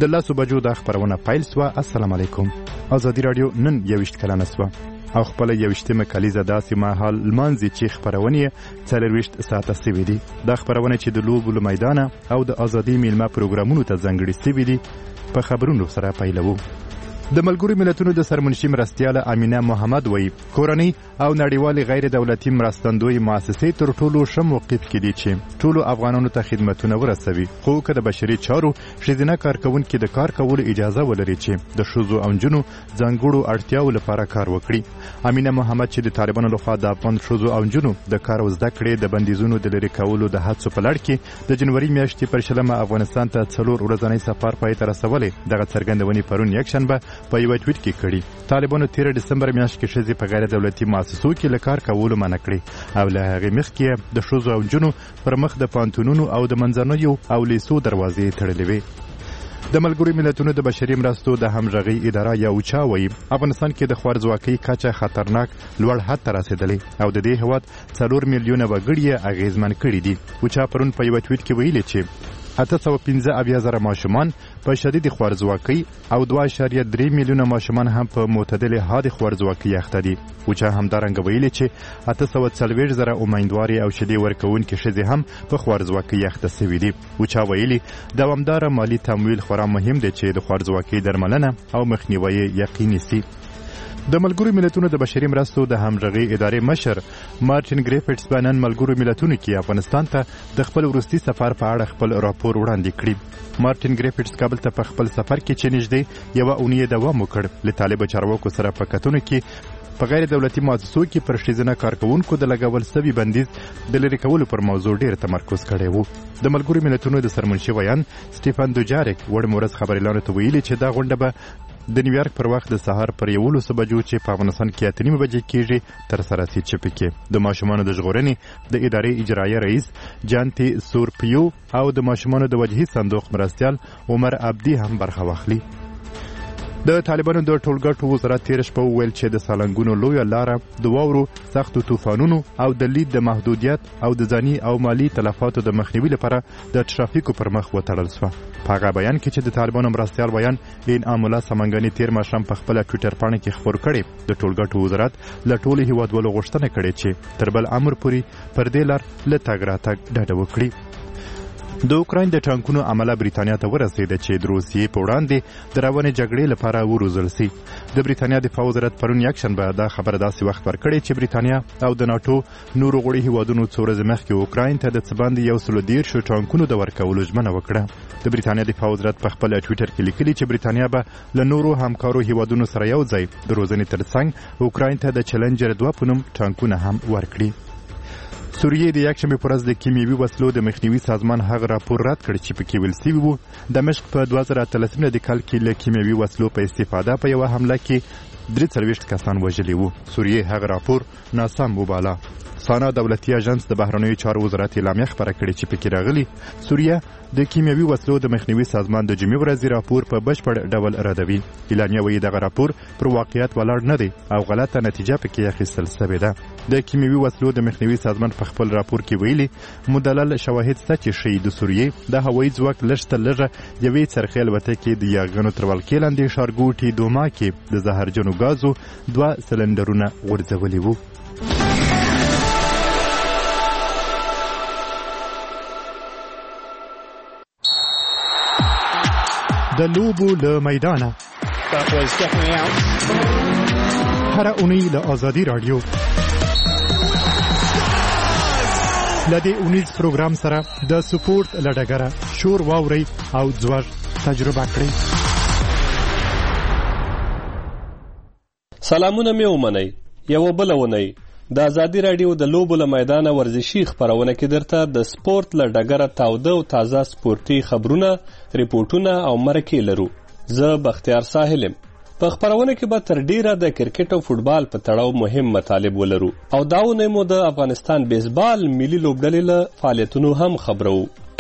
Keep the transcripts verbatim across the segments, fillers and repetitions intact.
د لسو بجو دا خپرونه پیل سوه. السلام علیکم. ازادي راډیو نن یویشت کلنه سوه او خپله یویشتمه کلیزه داسې مهال لمانځي چې خپرونې یې څلرویشت ساعته سوي دي. دا خپرونه چې د لوبو له میدانه او د ازادي میلمه پروګرامونو ته ځانګړي سوي دي په خبرونو سره پیلوو. د ملګرو ملتونو د سرمنشي مرستیاله امینه محمد وایي کورنۍ او نړیوالې غیر دولتي مرستندوی مؤسسې تر ټولو ښه موقف کې دي چې ټولو افغانانو ته خدمتونه ورسوي، خو که د بشري چارو ښځینه کارکوونکي د کار کولو اجازه ولري چې د ښځو او نجونو ځانګړو اړتیاوو لپاره کار وکړي. امینه محمد چې د طالبانو لخوا د افغان ښځو او نجونو د کار او زده کړې د بندیزونو د لرې کولو د هڅو په لړ کې د جنوري میاشتې پر شلمه افغانستان ته څلور ورځنی سفر پای ته رسولی، دغه څرګندونې پرون یکشنبه په یوه ټویټ کې کړي. طالبانو تیره ډسمبر میاشت کې ښځې په غیر دولتي مؤسسو کې له کار کولو منع کړي او له هغې مخکې د ښځو او نجونو پر مخ د پوهنتونونو او د منځنیو او لیسو دروازې تړلې وې. د ملګرو ملتونو د بشري مرستو د همغږۍ اداره یا اوچا وایي افغانستان کې د خوارځواکۍ کچه خطرناک لوړ حد ته رسېدلی او د دې هېواد څلور میلیونه وګړي یې اغېزمن کړي دي. اوچا پرون په یوه ټویټ کې ویلي چې اته سوه پنځه اویا زره ماشومان په شدید خوارځواکۍ او دوه اعشاریه درې میلیونه ماشومان هم په معتدلې حد خوارځواکۍ اخته دي. اوچا همدارنګه ویلي چې اته سوه څلوېښت زره امیندوارې او شیدې ورکوونکې ښځې هم په خوارځواکۍ اخته سوي دي. اوچا ویلي دوامداره مالي تمویل خورا مهم دی چې د خوارځواکۍ درملنه او مخنیوی یقیني سي. د ملګرو ملتونو د بشري مرستو د همغږۍ ادارې مشر مارټین ګریفټس په نن ملګرو ملتونو کې افغانستان ته د خپل وروستي سفر په اړه خپل راپور وړاندې کړي. مارټین ګریفټس کابل ته په خپل سفر کې چې نږدې یوه اونۍ دوام وکړ له طالبه چارواکو سره په کتنو کې په غیر دولتي مؤسسو کې پر ښځینه کارکوونکو د لګول سوي بندیز د لرې کولو پر موضوع ډېر تمرکز کړی و. د ملګرو ملتونو د سرمنشي ویان سټیفن دوجارک وړ مورز خبریالانو ته ویلي چې دا غونډه به د نیویارک پر وخت د سهار پر یولسو بجو چې په افغانستان کې اته نیمې بجې کېږي ترسره سي، چې پکې د ماشومانو د ژغورنې د ادارې اجرایه رئیس جانتي سورپیو او د ماشومانو د وجهي صندوق مرستیال عمر عبدي هم برخه واخلي. د طالبانو د ټولګټو وزارت تېره شپه وویل چې د سالنګونو لویه لاره د واورو سختو طوفانونو او د لید د محدودیت او د ځاني او مالي تلفاتو د مخنیوي لپاره د ټرافیکو پر مخ وتړل سوه. په هغه بیان کې چې د طالبانو مرستیال بیان انعام الله سمنګاني تېر ماښام په خپله ټویټر پاڼه کې خپور کړی، د ټولګټو وزارت له ټولو هېوادوالو غوښتنه کړې چې تر بل امر پورې پر دې لار له تګ راتګ ډډه وکړي. د اوکراین د ټانکونو عمله بریتانیا ته ورسېده چې د روسیې په وړاندې د روانې جګړې لپاره وروزل سي. د بریتانیا دفاع وزارت پرون یکشنبه دا خبره داسې وخت ورکړې چې بریتانیا او د ناټو نورو غړي هیوادونو څو ورځې مخکې اوکراین ته د څه باندې یو سلو دېرشو ټانکونو د ورکولو ژمنه وکړه. د بریتانیا دفاع وزارت په خپل ټویټر کې لیکلي چې بریتانیا به له نورو همکارو هیوادونو سره یو ځای د روزنې ترڅنګ اوکراین ته د چلنجر دوه په نوم ټانکونه هم ورکړي. سوریې د یکشنبې په ورځ د کیمیاوي وسلو د مخنیوي سازمان هغه راپور رد کړ چې پکې ویل سوي وو دمشق په دوه زره اتلسم د کال کې له کیمیاوي وسلو په استفاده په یوه حمله کې درې څلوېښت کسان وژلي وو. سوریې هغه راپور ناسم وباله. سانا دولتي اژانس د بهرنیو چارو وزارت اعلامیه خپره کړې چې پکې راغلي سوریه د کیمیاوي وسلو د مخنیوي سازمان د جمعې ورځې راپور په بشپړ ډول ردوي. اعلامیه وایي دغه راپور پر واقعیت ولاړ نه دی او غلطه نتیجه پکې اخیستل سوې ده. د کیمیاوي وسلو د مخنیوي سازمان په خپل راپور کې ویلي مدلل شواهد شته چې ښیي د سوریې د هوایي ځواک لږ تر لږه یوې څرخې الوتکې د یاغیانو تر ولکې لاندې ښارګوټي دوما کې د زهرجنو ګازو دوه سلنډرونه غورځولي وو. د لوبو له میدانه هره اونۍ له ازادي راډیو له دې اونیز پروګرام سره د سپورت له ډګره شور واورئ او ځوږ تجربه کړئ. سلامونه مې ومنئ. یوه بله اونۍ د ازادي راډیو د لوبو له میدانه ورزشي خپرونه کې درته د سپورت له ډګره تاوده او تازه سپورتي خبرونه، ریپورټونه او مرکې لرو. زه بختیار ساحل یم. په خپرونه کې به تر ډیره د کرکټ او فوټبال په تړاو مهم مطالب ولرو او دا اونۍ مو د افغانستان بیسبال ملي لوبډلې له فعالیتونو هم خبرو.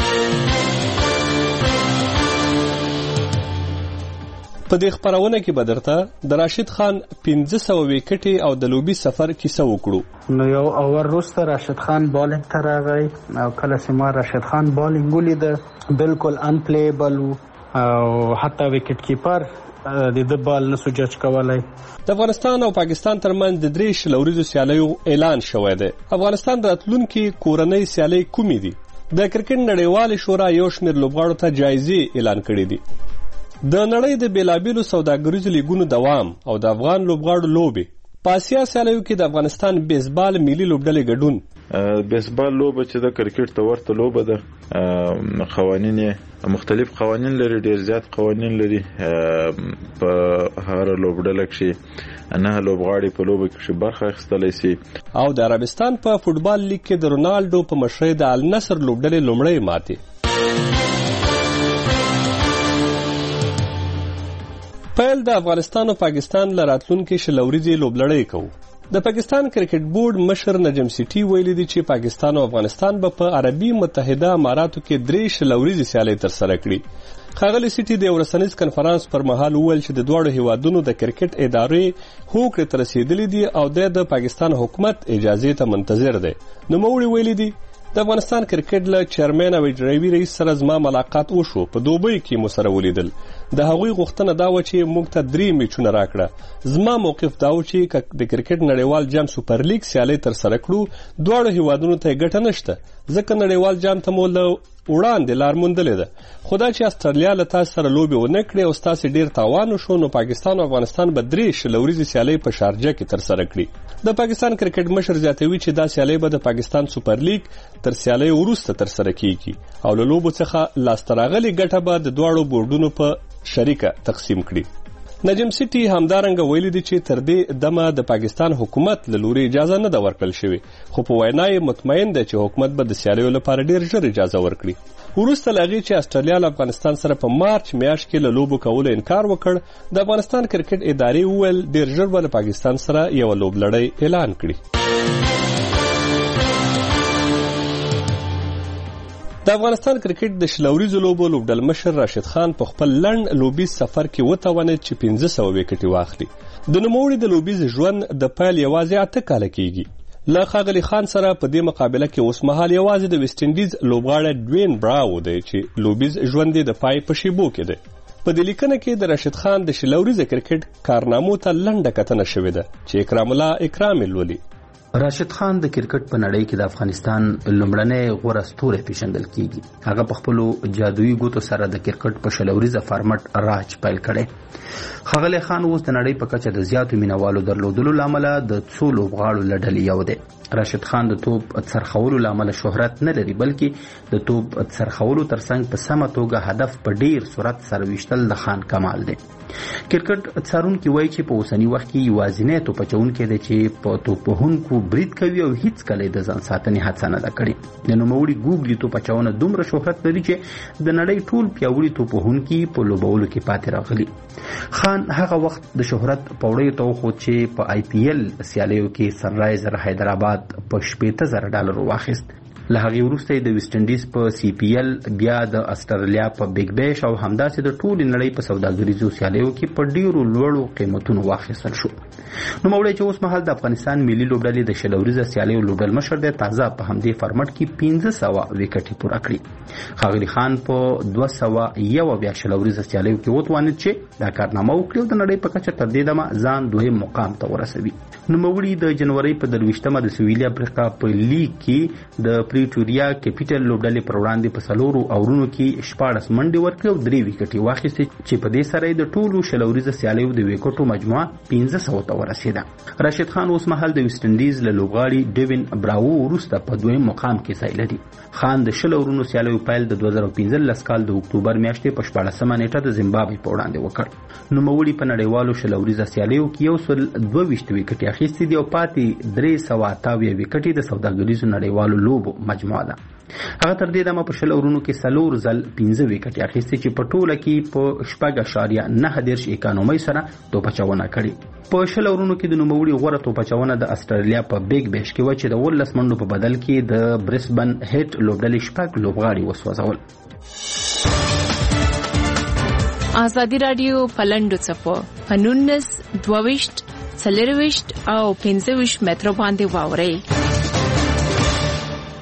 په دې خپرونه کې به درته د راشد خان پنځه سوه ویکټې او د لوبي سفر کیسه وکړو. نو یو اور وروسته راشد خان بالینګ ته راغی او کله چې ما راشد خان بالینګ ولیده بالکل انپلیبل و او حتی وکټ کیپر د د بال نسو جج کولای. د افغانستان او پاکستان ترمنځ د درې شلوریزو سیالیو اعلان شوی دی. افغانستان د راتلونکي کورنۍ سیالۍ کومې دي؟ د کرکټ نړیوالې شورا یو شمېر لوبغاړو ته جایزې اعلان کړي دي. د نړۍ د بیلابیلو سوداګریزو لیګونو دوام او د افغان لوبغاړو لوبې. په اسیا سیالیو کې د افغانستان بیسبال ملي لوبډلې ګډون. بیسبال لوبه چې د کرکټ ته ورته لوبه ده، قوانین مختلف قوانین لري، ډیر زیات قوانین لري. په هر لوبډله کې نه لوبغاړي په لوبه کې برخه اخیستلی سي. او د عربستان په فوټبال لیګ کې د رونالډو په مشرۍ د النصر لوبډلې لومړۍ ماتې. پیل د افغانستان او پاکستان له راتلونکي شلوریزې لوبلړۍ کوو. د پاکستان کرکټ بورډ مشر نجم سیټي ویلي دي چې پاکستان او افغانستان به په عربي متحده اماراتو کې درې شلوریزې سیالۍ ترسره کړي. ښاغلي سیټي د یو رسنیز کنفرانس پر مهال وویل چې د دواړو هیوادونو د کرکټ ادارې هوکړې ته رسېدلي دي او د پاکستان حکومت اجازې ته منتظر دی. نوموړي ویلي دي د افغانستان کرکټ له چیرمن او اجرایوي رئیس سره زما ملاقات وشو. په دوبۍ کې مو سره ولیدل. د هغوی غوښتنه دا وه چې موږ ته درې میچونه راکړه. زما موقف دا و چې د کرکټ نړیوال جام سوپر لیګ سیالۍ ترسره کړو. دواړو هیوادونو ته یې ګټه نشته ځکه نړیوال جام ته مو له وړاندې لار موندلې ده. خو دا چې استرالیا له تاسو سره لوبې ونه کړې او ستاسې ډېر تاوان وشو، نو پاکستان او افغانستان به درې شلوریزې سیالۍ په شارجه کې ترسره کړي. د پاکستان کرکټ مشر زیاتوي چې دا سیالۍ به د پاکستان سوپر لیګ تر سیالۍ وروسته ترسره کیږي او له لوبو څخه لاسته راغلې ګټه به د دواړو بورډونو په شریکه تقسیم کړي. نجم سیټي همدارنګه ویلي دي چې تر دې دمه د پاکستان حکومت له لوري اجازه نه ده ورکړل شوې، خو په وینا یې مطمئن ده چې حکومت به د سیالیو لپاره ډیر ژر اجازه ورکړي. وروسته له هغې چې استرالیا له افغانستان سره په مارچ میاشت کې له لوبو کولو انکار وکړ، د افغانستان کرکټ ادارې وویل ډیر ژر به له پاکستان سره یوه لوبلړۍ اعلان کړي. د افغانستان کرکټ د شلوریزو لوبو لوبډل مشر راشد خان په خپل لنډ لوبیز سفر کې وتوانید چې پنځه سوه وکټې واخلي. د نوموړي د لوبیز ژوند د پیل یوازې اته کاله کیږي. له ښاغلي خان سره په دې مقابله کې اوس مهال یوازې د ویسټ انډیز لوبغاړی ډوین براو دی چې لوبیز ژوند یې د پای په شیبو کې دی. په دې لیکنه کې د راشد خان د شلوریز کرکټ کارنامو ته لنډه کتنه شوې ده چې اکرام الله اکرام لولي. راشد خان د کرکټ په نړۍ کې د افغانستان لومړنی غوره ستوری پیژندل کیږي. هغه په خپلو جادویي ګوتو سره د کرکټ په شلوریزه فارمټ راج پیل کړی. ښاغلی خان اوس د نړۍ په کچه د زیاتو مینوالو درلودلو له امله د څو لوبغاړو له ډلې یو دی. راشد خان د توپ څرخولو له امله شهرت نه لري، بلکې د توپ څرخولو ترڅنګ په سمه توګه هدف په ډیر سرعت سره ویشتل د خان کمال دی. کرکټ څارونکي وایي چې په اوسني وخت کې یوازینی توپ اچوونکی دی چې په توپ وهونکو برید کوي او هیڅ کله د ځان ساتنې هڅه نه ده کړې. د نوموړي ګوګلي توپ اچونه دومره شهرت لري چې د نړۍ ټول پیاوړي توپ وهونکي په لوبولو کې پاتې راغلي. خان هغه وخت د شهرت په وړیو ته وخوت چې په آی پی ایل سیالیو کې سنرایزر حیدرآباد په شپېته زره ډالرو واخیست. له هغې وروسته یې د ویسټ انډیز په سی پی ایل، بیا د استرالیا په بیگ بیش او همداسې د ټولې نړۍ په سوداګریزو سیالیو کې په ډیرو لوړو قیمتونو واخیستل شو. نوموړی چې اوس مهال د افغانستان ملي لوبډلې د شلوریزه سیالیو لوبډل مشر دی، تازه په همدې فارمټ کې پنځه سوه وکټې پوره کړي. ښاغلي خان په دوه سوه یو بیا شلوریزه سیالیو کې وتوانید چې دا کارنامه وکړي او د نړۍ په کچه تر دې دمه ځان دویم مقام ته ورسوي. نوموړي د جنورۍ په درویشتمه د سویلي افریقا په لیګ کې د پریټوریا کیپیټل لوبډلې پر وړاندې په څلورو اورونو کې شپاړس منډې ورکړې او درې وکټې واخیستې چې په دې سره یې د ټولو شلوریزه سیالیو د وکټو مجموعه پنځه سوو ته ورسېده. راشد خان اوس مهال د ویسټ انډیز له لوبغاړي ډیوین براوو وروسته په دویم مقام کې ځای لري. خان د شل اورونو سیالیو پیل د دوه زره پنځلس کال د اکتوبر میاشتې په شپاړسمه نیټه د زیمبابوې په وړاندې وکړ. نوموړي په نړیوالو شلوریزه سیالیو کې یو سل دوه ویشت وکټې اخیستې دي او پاتې درې سوه اته اویا وکټې د سوداګریزو نړیوالو لوبو مجموعه ده. هغه تر دې دمه په شل اورونو کې څلور ځل پنځه وکټې اخیستې چې په ټوله کې په شپږ اعشاریه نهه دېرش اکانومۍ سره توپ اچونه کړې. په شل اورونو کې د نوموړي غوره توپ اچونه د استرالیا په بیگ بیش کې وه چې د اوولس منډو په بدل کې د برسبن هیټ لوبډلې شپږ لوبغاړي وسوځول. ازادي راډیو په لنډو څپو په نولس دوه ویشت څلور ویشت او پنځه ویشت مترو باندې واورئ.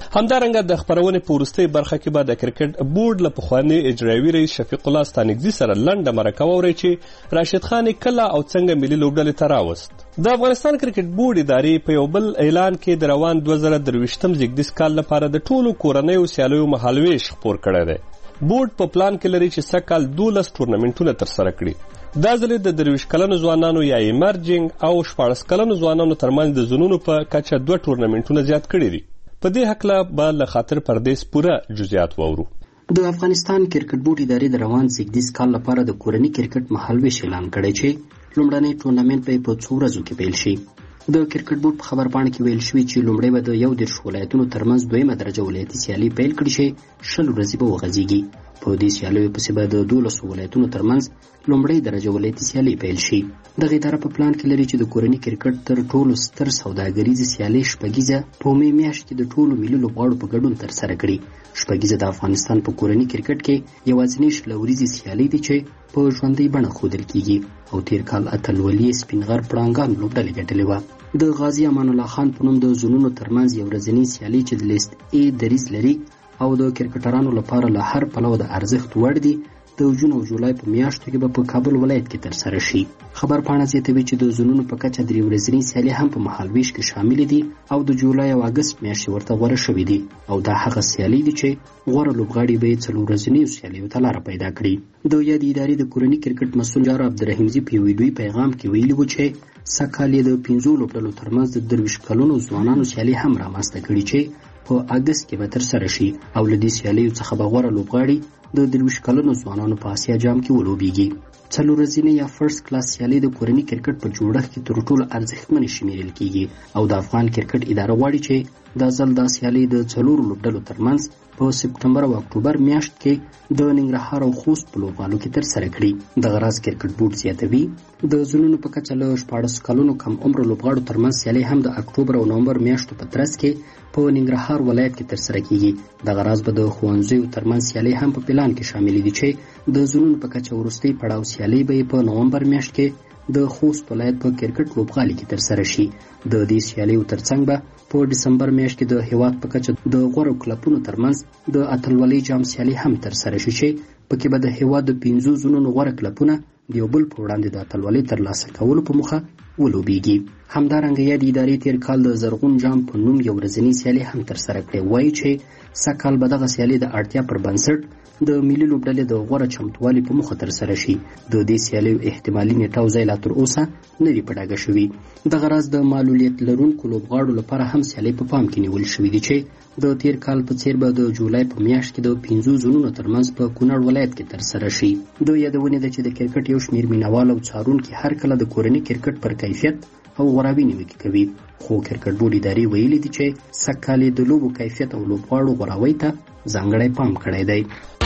همدارنګه د خپرونې په وروستۍ برخه کې به د کرکټ بورډ له پخواني اجرایوي رئیس شفیق الله ستانکزي سره لنډه مرکه واورئ چې راشد خان کله او څنګه ملي لوبډلې ته راوست. د افغانستان کرکټ بورډ ادارې په یو بل اعلان کې د روان دوه زره درویشتم زیږدیز کال لپاره د ټولو کورنیو سیالیو مهالویش خپور کړی دی. بورډ په پلان کې لري چې سږکال دولس ټورنمنټونه ترسره کړي. دا ځل د درویشت کلنو ځوانانو یا ایمرجنګ او شپاړس کلنو ځوانانو ترمنځ د زونونو په کچه دوه ټورنمنټونه زیات کړي دي. په دې هکله به له خاطر پردیس پوره جزئیات واورو. د افغانستان کرکټ بورډ ادارې د روان زیږدیز کال لپاره د کورني کرکټ مهالویش اعلان کړی چې لومړنی ټورنمنټ به په څو ورځو کې پیل شي. د کرکټ بورډ په خبرپاڼه کې ویل شوي چې لومړی به د یو دېرش ولایتونو ترمنځ دویمه درجه ولایتي سیالي پیل کړي چې شل ورځې به وغځېږي. په دې سیالیو پسې به د دولسو ولایتونو ترمنځ لومړی درجه ولایتي سیالي پیل شي. دغه اداره په پلان کې لري چې د کورني کرکټ تر ټولو ستر سوداګریزې سیالۍ شپږیزه په مې میاشت کې د ټولو ملي لوبغاړو په ګډون ترسره کړي. شپږیزه د افغانستان په کورني کرکټ کې یوازینۍ شل ورځې سیالۍ دي چې په ژوندۍ بڼه ښودل کیږي او تیر کال اتلولي سپین غر پړانګان لوبډلې ګټلې وه. د غازي امان الله خان په نوم د زونونو ترمنځ یو ورځنۍ سیالۍ چې د لیست ای دریځ لري او د کرکټرانو لپاره له هر پلوه د ارزښت وړ دي د جون او جولای په میاشتو کې به په کابل ولایت کې ترسره شي. خبرپاڼه زیاتوي چې د زونونو په کچه درې ورځنۍ سیالۍ هم په مهالویش کې شامل دي او د جولای او اګست میاشتې ورته غوره شوي دي او دا هغه سیالۍ دي چې غوره لوبغاړي به یې څلور ورځنیو سیالیو ته لاره پیدا کړي. د یادې ادارې د کورني کرکټ مسؤل جار عبدالرحیمزي په یو ویډیوي پیغام کې ویلي و چې سږکال یې د پنځو لوبډلو ترمنځ د درویشت کلونو ځوانانو سیالۍ هم رامنځته کړي چې په اګست کې به ترسره شي او له دې سیالیو څخه به غوره لوبغاړي د درویشت کلونو ځوانانو په اسیا جام کې ولوبیږي. څلور ورځنۍ یا فرست کلاس سیالۍ د کورني کرکټ په جوړښت کې تر ټولو ارزښتمنې شمیرل کیږي او د افغان کرکټ اداره غواړي چې دا ځل دا سیالۍ د څلورو لوبډلو ترمنځ په سپټمبر او اکتوبر میاشت کې د ننګرهار او خوست په لوبغالو کې ترسره کړي. دغه راز کرکټ بورډ زیاتوي د زونونو په کچه له شپاړس کلونو کم عمر لوبغاړو ترمنځ سیالۍ هم د اکتوبر او نومبر میاشتو په ترڅ کې په ننګرهار ولایت کې ترسره کیږي. دغه راز به د ښوونځیو ترمنځ سیالۍ هم په پلان کې شامل دي چې د زونونو په کچه وروستۍ پړاو سیالۍ به په نومبر میاشت کې د خوست ولایت په کرکټ لوبغالي کې ترسره شي. د دې سیالیو ترڅنګ به په ډسمبر میاشت کې د هیواد په کچه د غوره کلبونو ترمنځ د اتلولۍ جام سیالۍ هم ترسره شي چې پکې به د هیواد د پنځو زونونو غوره کلبونه د یو بل په وړاندې د اتلولۍ ترلاسه کولو په موخه ولوبیږي. همدارنګه یادې ادارې تیر کال د زرغون جام په نوم یو ورځنۍ سیالۍ هم ترسره کړې. وایي چې سږکال به دغه سیالۍ د اړتیا پر بنسټ د ملي لوبډلې د غوره چمتووالي په موخه ترسره شي. د دې سیالیو احتمالي نیټه او ځای لا تر اوسه نه دي په ډاګه شوي. دغه راز د معلولیت لرونکو لوبغاړو لپاره هم سیالۍ په پام کې نیول شوي دي چې د تیر کال په څیر به د جولای په میاشت کې د پنځو زونونو ترمنځ په کونړ ولایت کې ترسره شي. د یادونې ده چې د کرکټ یو شمېر مینوال او څارونکي هر کله د کورني کرکټ پر کیفیت او غوراوي نیوکې کوي، خو کرکټ بورډ ادارې ویلي دي چې سږکال یې د لوبو کیفیت او لوبغاړو غوراوي ته ځانګړی پام کړی دی.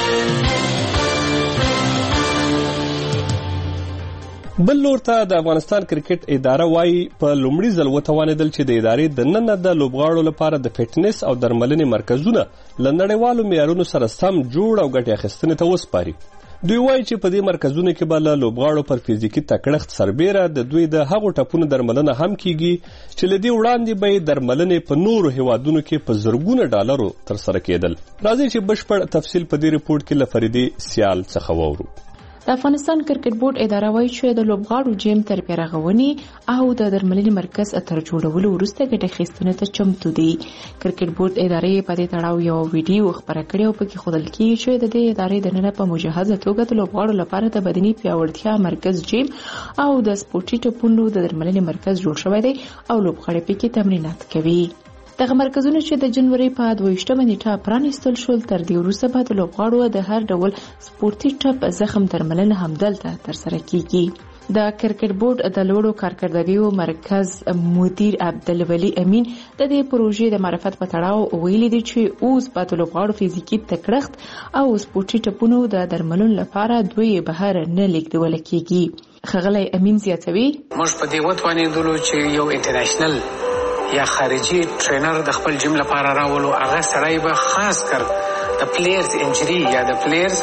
بل لور ته د افغانستان کرکټ اداره وایي په لومړي ځل وتوانېدل چې د ادارې د ننه د لوبغاړو لپاره د فټنس او درملنې مرکزونه له نړیوالو معیارونو سره سم جوړ او ګټې اخیستنې ته وسپاري. دوی وایي چې په دې مرکزونو کې به له لوبغاړو پر فزیکي تکړښت سربیره د دوی د هغو ټپونو درملنه هم کیږي چې له دې وړاندې به یې درملنې په نورو هیوادونو کې په زرګونه ډالرو ترسره کېدل. راځئ چې بشپړ تفصیل په دې رپورټ کې له فریدې سیال څخه واورو. د افغانستان کرکټ بورډ اداره وایي چې د لوبغاړو جیم تر پیرغونې او د درملنې مرکز تر جوړولو وروسته ګټه اخیستنې ته چمتو دی. کرکټ بورډ ادارې په دې تړاو یو ویډیو خپره کړې او پکې ښودل کېږي چې د دې ادارې دننه په مجهزه توګه د لوبغاړو لپاره د بدني پیاوړتیا مرکز جیم او د سپورټي ټپونو د درملنې مرکز جوړ شوی دی او لوبغاړي پکې تمرینات کوي. دغه مرکزونه چې د جنوري په دویشتمه نیټه پرانیستل شول، تر دې وروسته به د لوبغاړو د هر ډول سپورتي ټپ زخم درملنه همدلته ترسره کیږي. د کرکټ بورډ د لوړو کارکردګیو مرکز مدیر عبدالولي امین د دې پروژې د معرفت په تړاو ویلي دي چې اوس به د لوبغاړو فزیکي تکړښت او سپورتي ټپونو د درملنې لپاره دوی بهر نه لیږدول کیږي. ښاغلی امین زیاتوي، موږ په دې وتوانېدلو چې یو انټرنیشنل یا خارجي ټرینر د خپل جیم لپاره راولو. هغه سړی به خاص کر د پلیئرز انجری یا د پلیئرز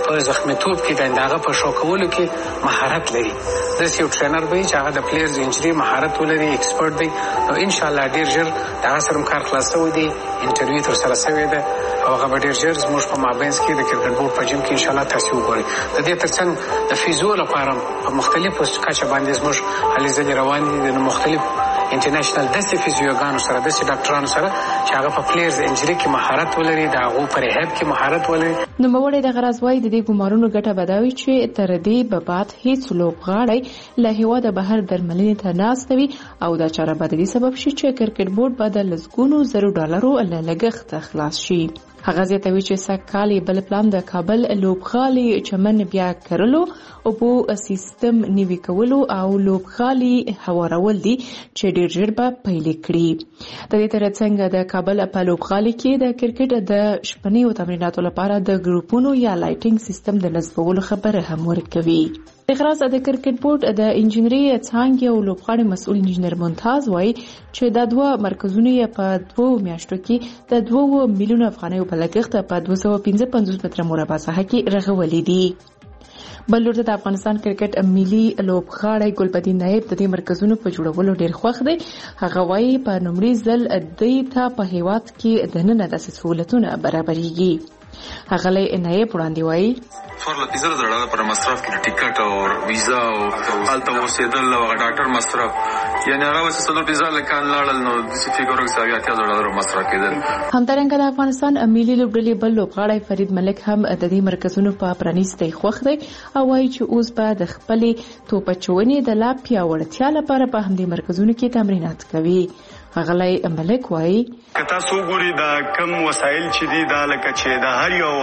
په زخمیتوب کې د انداغه په شو کولو کې مهارت لري. د یو ټرینر به چې هغه د پلیئرز انجری مهارت ولري، ایکسپرت دی، نو ان شاء الله ډیر ژر دا سره کار خلاصوي دی. انټرویو تر سره شوی دی او هغه ډیر ژر زموږ په مابینس کې د کرکټ بورډ په جیم کې ان شاء الله تاسو وګورئ. د دې ترڅنګ د فیزیو لپاره په مختلفو کچه باندې زموږ هلې ځلې روان دي د مختلف انټرنیشنل دسته فیزیوګانو سره د ډاکټرانو سره چې هغه په پلیئرز انجری کې مهارت ولري، د هغه په ریهاب کې مهارت ولري. نو موړې د غرض وای د دې ګمارونو ګټه بداوي چې تر دې به بعد هیڅ لوبغاړی له هیواده بهر درملنې ته ناستوي او دا چاره به د دې سبب شي چې کرکټ بورډ به د لسګونو زرو ډالرو له لګښت خلاص شي. هغه زیاتوي چې سکهال بل پلان د کابل لوبغالي چمن بیا کړلو او په سیستم نیوي کولو او لوبغالي هوارول دي چې ډیر ژر به پیل کړي. د دې ترڅنګ د کابل په لوبغالي کې د کرکټ د شپنې او تمریناتو لپاره د ګروپونو یا لایټینګ سیستم د نصبولو خبره هم ورکوي. د غراس د کرکټ بورډ د انجنیری څانګې او لوبغاړي مسؤل انجنیر ممتاز وایي چې د دوه مرکزونو په دوه میاشتو کې د دوه میلیون افغانیو په لګښت په دوه سوه پنځه پنځوس متره مربع ساحه کې رغولې دي. بل لورته د افغانستان کرکټ ملي لوبغاړی ګلبدین نایب د دې مرکزونو په جوړولو ډیر خوښ دی. هغه وایي په لومړي ځل دوی ته په هیواد کې دننه داسې سهولتونه برابرېږي. هغه له نایب وړاندې وایي فرله پنځه زره ډالر پر مصرف کې ټیکټ او ویزا او هلته اوسېدل او ډاکټر مصرف یعنی هغه وسه څلور پنځه لکان لاړل نو د فکر وکړم چې اتیا ډالر مصرف کېدل. همدارنګه د افغانستان ملي لوبډلې بل لوبغاړی فرید ملک هم د دې مرکزونو په پرانیستۍ خوښ دی او وایي چې اوس به د خپلې توپچونې د لا پیاوړتیا لپاره په همدې مرکزونو کې تمرینات کوي. غلای ملک وایي کتا سو ګوري دا کم وسایل چې دي دا لکه چې دا هر یو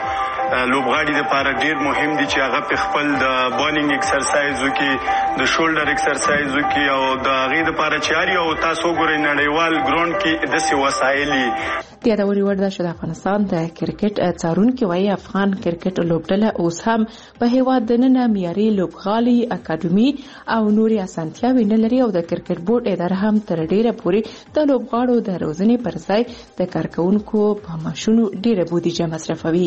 لوبغاړي لپاره ډیر مهم دي چې هغه په خپل د بالینګ ایکسرسایز وکي، د شولډر ایکسرسایز وکي او د غي لپاره چې هر یو تاسو ګوري نړیوال ګراوند کې د څه وسایل د یادوري وړ د افغانستان د کرکټ څارونکو وایي افغان کرکټ لوبډله اوس هم په هیواد دننه معیاري لوبغالي اکاډمي او نوري اسانتیاوې نه لري او د کرکټ بورډ اداره هم تر ډیره پورې د لوبغاړو د روزنې پر ځای د کارکونکو په معاشونو ډیره بودیجه مصرفوي.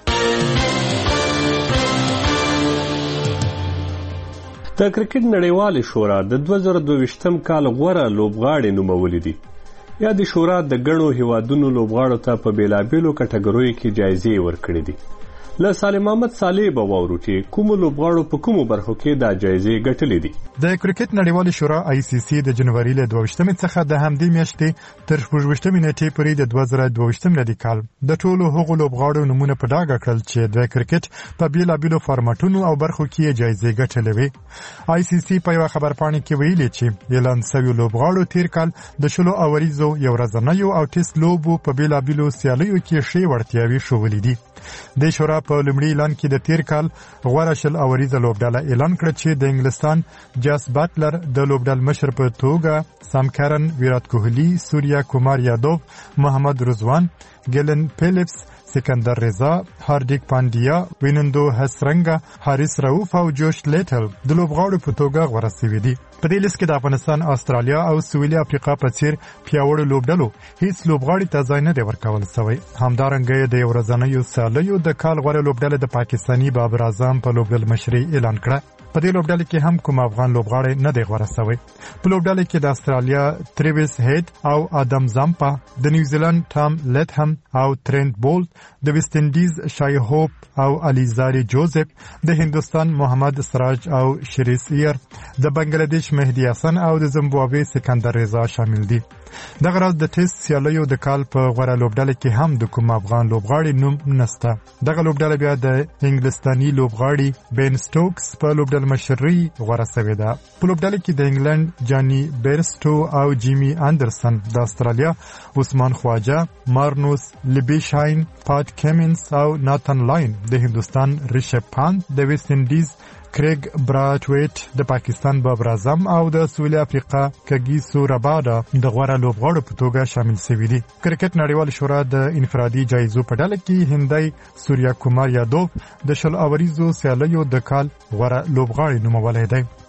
د کرکټ نړیوالې شورا د دوه زره دوه ویشتم کال غوره لوبغاړي نومولي دي. یا د شورا د ګڼو هیوادونو لوبغاړو ته په بیلابیلو کټګوریو کې جایزې ورکړې دي. له سالم محمد صالح به واورو چې کوم لوبغاړو په کومو برخو کې دا جایزې ګټلې دي. د کرکټ نړیوالې شورا آی سی سی د جنوري له دوه ویشتمې څخه د همدې میاشتې تر شپږ ویشتمې نیټې پورې د دوه زره دوه ویشتم میلادي کال د ټولو هغو لوبغاړو نومونه په ډاګه کړل چې د کرکټ په بیلابیلو فارمټونو او برخو کې جایزې ګټلې وي. آی سی سی په یو خبرپاڼه کې ویلي چې اعلان شوی لوبغاړو تیر کال د شلو اوریزو یو ورځنیو او ټیسټ لوبو په بیلابیلو سیالیو کې ښې وړتیاوې ښودلې دي. د شورا په لومړي اعلان کې د تیر کال غوره شل اوریزه لوبډله اعلان کړ چې د انګلستان جاس باتلر د لوبډل مشر په توګه سام کارن، ویرات کوهلی، سوریا کومار یادوب، محمد رضوان، ګیلن فیلپس، سکندر رضا، هاردیک پاندیا، وینندو هسرنګا، حارث رؤوف او جوش لیټل د لوبغاړو په توګه غوره شوي دي. په دې لیست کې د افغانستان، استرالیا او سویلي افریقا په څیر پیاوړو لوبډلو هیڅ لوبغاړي ته ځای نه دی ورکول شوی. همدارنګه د ورځنیو سیالیو د کال غوره لوبډله د پاکستاني بابر اعظم په لوبډل مشري اعلان کړه. په دې لوبډله کې هم کوم افغان لوبغاړی نه دی غوره شوی. په لوبډله کې د استرالیا تریویس هید او ادم زامپا، د نیوزیلند ټام لیتهم او ترنت بولت، د ویسټ انډیز شای هوپ او الیزاری جوزف، د هندوستان محمد سراج او شریس ایر، د بنگلاديش مهدی حسن او د زیمبابوې سکندر رضا شامل دي. دغه راز د ټیسټ سیالیو د کال په غوره لوبډله کې هم د کوم افغان لوبغاړي نوم نشته. دغه لوبډله بیا د انګلستاني لوبغاړي بین سټوکس په لوبډل مشري غوره شوې ده. په لوبډله کې د انګلند جانی بیرسټو او جیمی اندرسن، د استرالیا عثمان خواجه، مارنوس لبی شاین، پات کیمنز او ناتن لاین، د هندوستان ریشب پانت، د ویسټ انډیز کریګ براټویټ، د پاکستان بابر اعظم او د سویلي افریقا کګیسو رباډا د غوره لوبغاړو په توګه شامل شوي دي. کرکټ نړیوال شورا د انفرادي جایزو په ډله کې هندی سوریا کومار یادوب د شل اوریزو سیالیو د کال غوره لوبغاړي نومولی دی.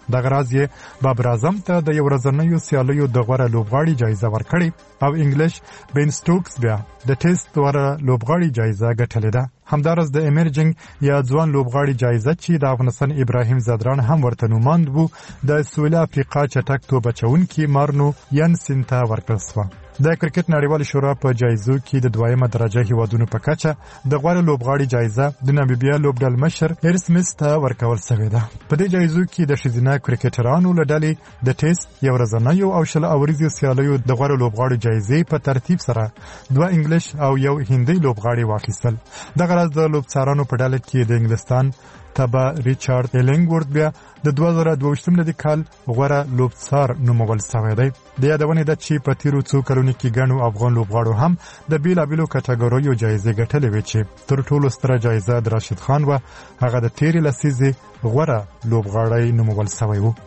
دغه راز یې بابر اعظم ته د یو ورځنیو سیالیو د غوره لوبغاړي جایزه ورکړې او انګلیش بین سټوکس بیا د ټیسټ غوره لوبغاړي جایزه ګټلې ده. همدارس د ایمرجنګ یا ځوان لوبغاړي جایزه چې د افغانستان ابراهیم زادران هم ورته نوماند وو د سویل افریقا چټک توپ اچونکي مارنو ینسن ته ورکړل شوه. د کرکټ نړیوال شورا په جایزو کې د دویمه درجه هیوادونو په کچه د غوره لوبغاړي جایزه د نامبیا لوبډل مشر هرسمس ته ورکول شوې ده. په دې جایزو کې د ښځینه کرکټرانو له ډلې د ټیسټ یو ورځنیو او شل اوریزو سیالیو د غوره لوبغاړي جایزې په ترتیب سره دوه انګلیش او یو هندي لوبغاړي واخیستل. دغه راز د لوبڅارانو په ډله کې د انګلستان تبا ریچارډ ایلینګورد بیا د دوه زره دوه لدی کال غوره لوبڅار نومول شوی دی. د یادونې ده چې په تیرو څو کلونو کې ګڼو افغان لوبغاړو هم د بیلابیلو کټګوریو جایزې ګټلې وې چې تر ټولو ستره جایزه د راشد خان و، هغه د تیرې لسیزې غوره لوبغاړی نومول شوی و.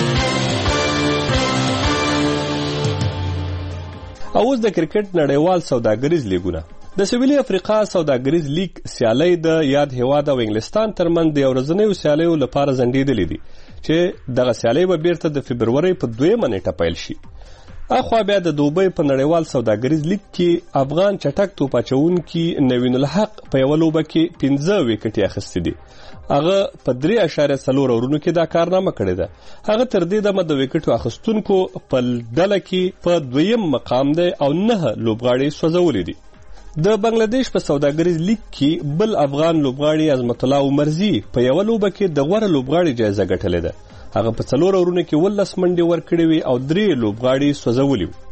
اوس د کرکټ نړیوال سوداګریز لیګونه. د سویلي افریقا سوداګریز لیگ سیالۍ د یاد هیواد او انګلستان ترمنځ د یو ورځنیو سیالیو لپاره ځنډېدلې دي چې دغه سیالۍ به بیرته د فبرورۍ په دویمه نیټه پیل شي. اخوا بیا د دوبۍ په نړیوال سوداګریز لیگ کې افغان چټک توپ اچوونکي نوین الحق په یوه لوبه کې پنځه ویکټې اخیستې دي. هغه په درې اعشاریه څلور اورونو کې دا کارنامه کړې ده. هغه تر دې دمه د ویکټو اخیستونکو په ډله کې په دویم مقام دی او نه لوبغاړي سوځولي دي. د بنگلاديش په سوداګریز لیگ کې بل افغان لوبغاړي عظمت الله عمرزي په یو لوبه کې د غوړه لوبغاړي جایزه ګټلې ده. هغه په څلور اورونو کې ولس منډي ورکړې وي او درې لوبغاړي سوځولي وي.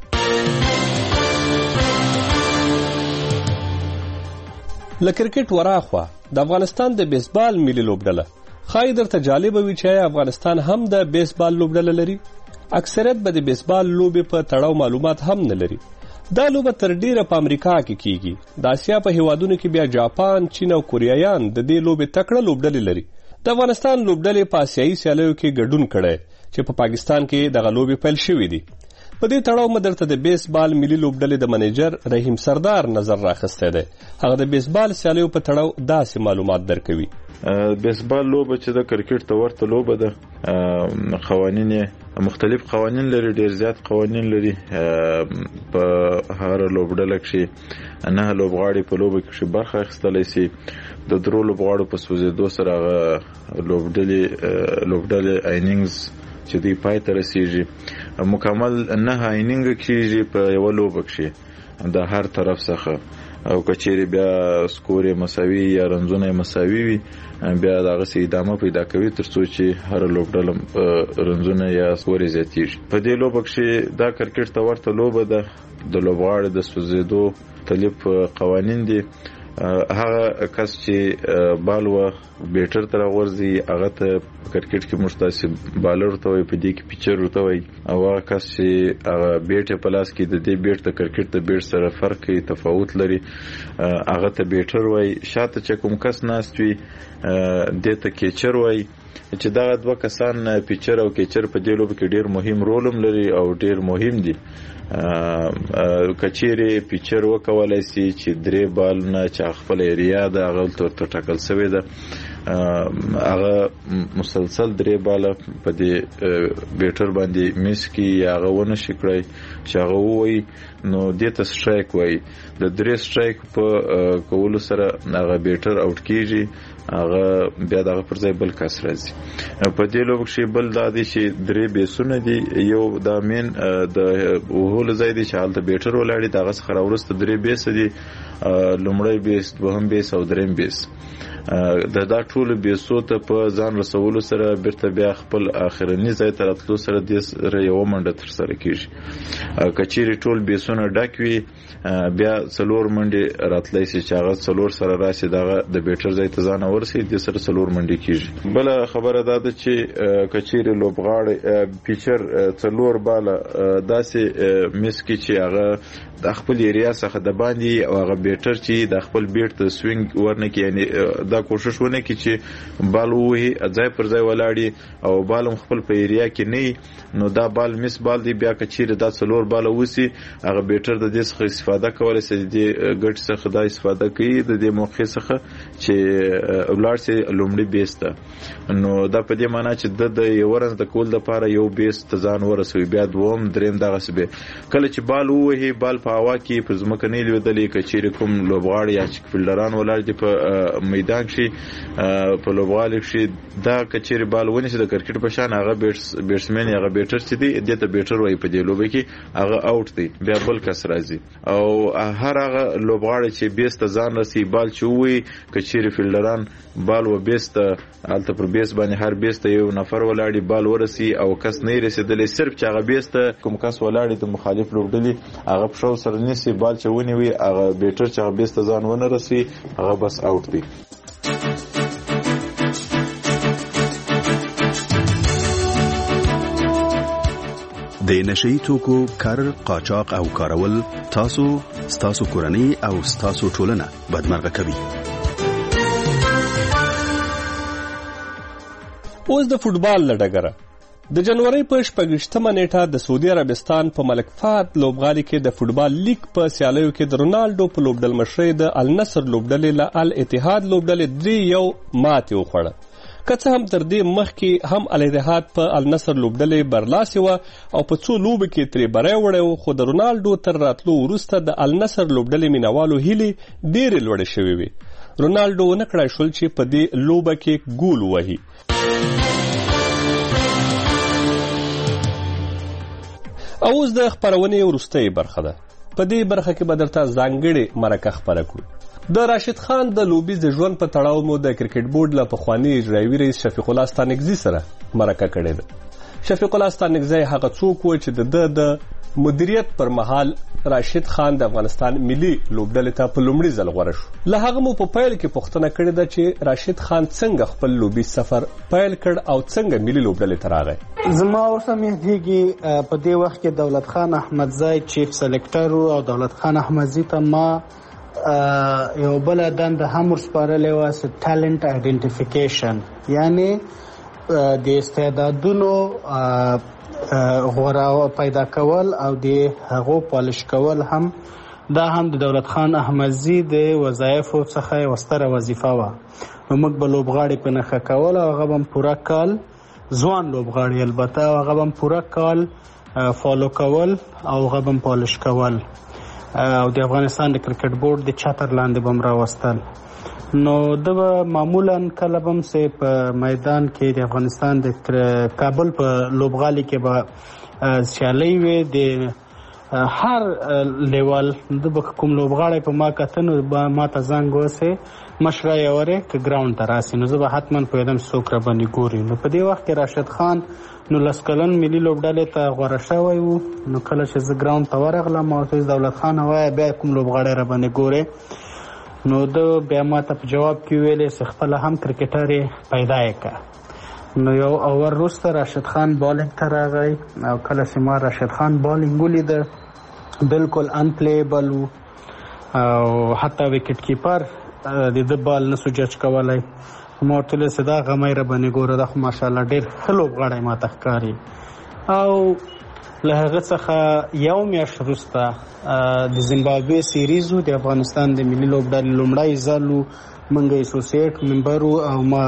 له کرکټ وراخوا د افغانستان د بیسبال ملي لوبډله خای درته جالب وي چې افغانستان هم د بیسبال لوبډله لري. اکثریت به د بیسبال لوبې په تړاو معلومات هم نه لري. دا لوبه تر ډیره په امریکا کې کیږي. د اسیا په هیوادونو کې بیا جاپان، چین او کوریایان د دې لوبې تکړه لوبډلې لري. د افغانستان لوبډلې په آسیایي سیالیو کې ګډون کړی چې په پاکستان کې دغه لوبې پیل شوې دي. په دې تړاو مدرته د بیسبال ملي لوبډلې د منیجر رحیم سردار نظر راخسته ده. هغه د بیسبال سیالیو په تړاو داسې معلومات درکوي. بیسبال لوبه چې د کرکټ ته ورته لوبه ده، قوانین مختلف قوانین لري، ډیر زیات قوانین لري. په هر لوبډله کې نه لوبغاړي په لوبه کې برخه اخیستلی شي. د درو لوبغاړو په سوځېدو سره هغه لوبډلې لوبډلې اینینګز چې دوی پای ته رسیږي، مکمل نه اینینګ کېږي په یوه لوبه کې د هر طرف څخه. او کچېرې بیا سکور یې مساوي یا رنزونه یې مساوي وي، بیا دغسې ادامه پیدا کوي تر څو چې هره لوبډله رنزونه یا سکور یې زیاتېږي. په دې لوبه کښې دا کرکټ ته ورته لوبه ده. د لوبغاړي د سوځېدو مختلف قوانین دي. هغه کس چې بال و بیټر ته راغورځي هغه ته کرکټ کې موږ تاسې بالر ورته وایي، په دې کې پیچر ورته وایي. او هغه کس چې هغه بیټ یې په لاس کې د دې بیټ ته کرکټ ته بیټ سره فرق کوي، تفاوت لري، هغه ته بیټر وایي. شاته چې کوم کس ناست وي دې ته کیچر وایي. چې دغه دوه کسان پیچر او کیچر په دې لوبه کې ډیر مهم رول هم لري او ډیر مهم دي. کچېرې پیچر وکولای شي چې درې بالونه چې خپل ایریا ده هغه ورته ټاکل شوې ده، هغه مسلسل درې باله په دې بیټر باندې میس کړي یا هغه ونه شي کړی چې هغه ووایي، نو دې ته سټرایک وایي. د درې سټرایک په کولو سره هغه بیټر آوټ کېږي، هغه بیا دغه پر ځای بل کس راځي. په دې لوبه کښې بل دا دی چې درې بیسونه دي. یو دا مین د وهلو ځای دی چې هلته بیټر ولاړ دي، د هغه څخه راوروسته درې بیسه دي، لومړی بیس، دوهم بیس او دریم بیس. د دا ټولو بیسو ته په ځان رسولو سره بیرته بیا خپل اخرني ځای ته راتلو سره دې سره یوه منډه ترسره کېږي. که چیرې ټول بیسونه ډک وي بیا څلور منډې راتلی شي چې هغه څلور سره راشي، دغه د بیټر ځای ته ځان ورسي، دې سره څلور منډې کېږي. بله خبره دا ده چې که چیرې لوبغاړی پیچر څلور باله داسې میس کړي چې هغه د خپل ایریا څخه د باندې او هغه بیټر چې د خپل بیټ ته سوینګ ورنه کې، یعنی دا کوشش ونه کې چې بال وهي ځای پر ځای ولاړي او بالم خپل په ایریا کې نه، نو دا بال مس بال دی بیا کچېره دا څلور بال وسی هغه بیټر د دې څخه استفاده کولای شي، د ګټ څخه دا استفاده کوي د دې موقع څخه چې ولار سي لومړی بیسته. نو دا په دې معنی چې د یو ورځ د کول د پاره یو بیس ته ځان ورسوي، بیا دوم دریم دغه سبه کله چې بال وهي بال په هوا کې په ځمکه نه لیدلې کچېره کوم لوبغاړي یا چې فیلډران ولاړ دي په میدان کې په لوبغالي کې دا کچېره بال ونی چې د کرکټ په شان هغه بیټسمن هغه بیټر چې دی د ته بیټر وای په دې لوبه کې هغه آوټ دی، بیا بل کس راځي او هر هغه لوبغاړي چې بیس ته ځان رسي بال چوي کچېره فیلډران بال و بیس ته الته پر بیس باندې هر بیس ته یو نفر ولاړی بال ورسی او کس نه رسیدلې، صرف چې هغه بیس ته کوم کس ولاړی د مخالف لوبډلې هغه په شو سره نسی بال چونی وي هغه بیټر چې هغه بیس ته ځان ونه رسی هغه بس آوټ دی. د نشئی توکو کار، قاچاق او کارول تاسو ستاسو کورنۍ او ستاسو ټولنه بدمرغه کوي. اوس د فوټبال لډګره د جنوري په شپږشتمه نیټه د سعودي عربستان په ملک فهد لوبغالي کې د فوټبال لیګ په سیالیو کې د رونالډو په لوبډل مشرۍ د النصر لوبډلې له الاتحاد لوبډلې درې یو ماتې وخوړه. که څه هم تر دې مخکې هم الاتحاد په النصر لوبډلې برلاسې وه او په څو لوبو کې ترې بری وړی و، خو د رونالډو تر راتلو وروسته د النصر لوبډلې مینوالو هیلې ډېرې لوړې شوې وې. رونالډو ونه کړای شول چې په دې لوبه کې ګول ووهي. او اوس د خپرونې وروستۍ برخه ده. په دې برخه کې به درته ځانګړې مرکه خپره کړو. د راشد خان د لوبیز ژوند په تړاو مو د کرکټ بورډ له پخواني اجرایوي رئیس شفیق الله ستانکزي سره مرکه کړې ده. شفیق الله ستانکزي هغه څوک و چې د د د مدیریت پر مهال راشد خان د افغانستان ملي لوبډلې ته په لومړي ځل غوره شو. له هغه مو په پیل کې پوښتنه کړې ده چې راشد خان څنګه خپل لوبي سفر پیل کړ او څنګه ملي لوبډلې ته راغی. زما ورته مهدیږي په دې وخت کې دولت خان احمدزی چیف سلیکټر او دولت خان احمدزی ته ما یو بل دنده هم ورسپارلې وه چې ټالنت آیډنټیفیکیشن، یعنی د استعدادونو غوره پیدا کول او د هغو پالش کول، هم دا هم د دولت خان احمدزی د وظایفو څخه یوه ستره وظیفه وه. نو موږ به لوبغاړي په نښه کول او هغه به پوره کال ځوان لوبغاړي البته هغه به پوره کال فالو کول او هغه به پالش کول او د افغانستان د کرکټ بورډ د چتر لاندې به راوستل. نو د معمولا کله به سه په میدان کې د افغانستان د کابل په لوبغالي کې به سیالي وي د هر لیول د کوم لوبغاړي په ما کتنو ما ته زنګ وسه مشره یوره ک ګراوند ته راسي، نو زه به حتما په یدم څوک را باندې ګوري. نو په دې وخت کې راشد خان نو لسکلن ملي لوبډلې ته غوره شوی وو. نو کله چې زه ګراوند ته ورغلم او دولت خان وایي بیا کوم لوبغاړی را باندې ګوري، نو د بیا ما ته په جواب کې ویلې چې خپله هم کرکټر پیدا یې کړه. نو یو اور وروسته راشد خان بالینګ ته راغی او کله چې ما راشد خان بالینګ ولیده بالکل انپلیبل و او حتی وکټ کیپر د د بال نسو جج کولای. ما ورته ویل چې دا غمی را باندې ګوره دا خو ماشاءالله ډېر ښه لوبغاړی ما ته ښکاري. او له هغه څخه یو میاشت وروسته د زیمبابوې سیریز و د افغانستان د ملي لوبډلې لومړی ځل و موږ اسوسییټ ممبر و او ما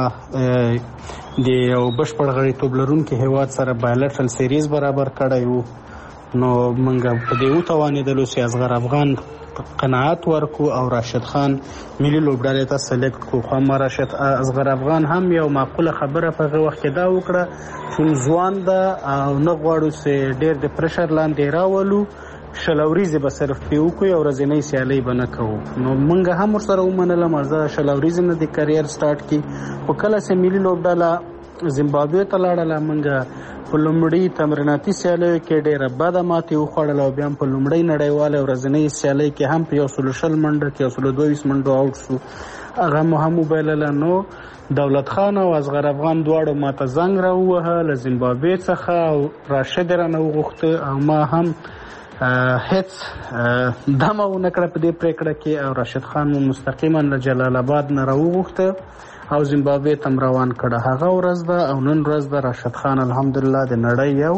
د یو بشپړ غړیتوب لرونکي هیواد سره بایلټرل سیریز برابر کړی و. نو موږ په دې وتوانېدلو چې اصغر افغان قناعت ورکو او راشد خان ملي لوبډلې ته سلیکټ کړو. خو ما راشد اصغر افغان هم یو معقوله خبره په هغه وخت کې دا وکړه چې ځوان ده او نه غواړو چې ډېر د پرشر لاندې راولو، شل ورځې به صرف پرې وکړو او ورځنۍ سیالۍ به نه کوو. نو موږ هم ورسره ومنله زه شل ورځې نه د کریر سټارټ کړي. خو کله چې ملي لوبډله زیمبابوې ته لاړله موږ په لومړي تمریناتي سیالیو کې ډېره بده ماتې وخوړله او بیا هم په لومړۍ نړیواله ورځنۍ سیالۍ کې هم په یو سلو شل منډه کې یو سلو دوه ویشت منډو آوټ شو. هغه مو هم وبایلله. نو دولت خان او اصغر افغان دواړو ما ته زنګ راووهه له زیمبابوې څخه او راشد یې رانه وغوښته او ما هم هیڅ دمه ونه کړه په دې پریکړه کې او راشد خان مستقیما له جلال آباد نه راوغوښته او زیمبابوې ته روان کړه. هغه ورځ ده او نن ورځ ده راشد خان الحمدلله د نړۍ یو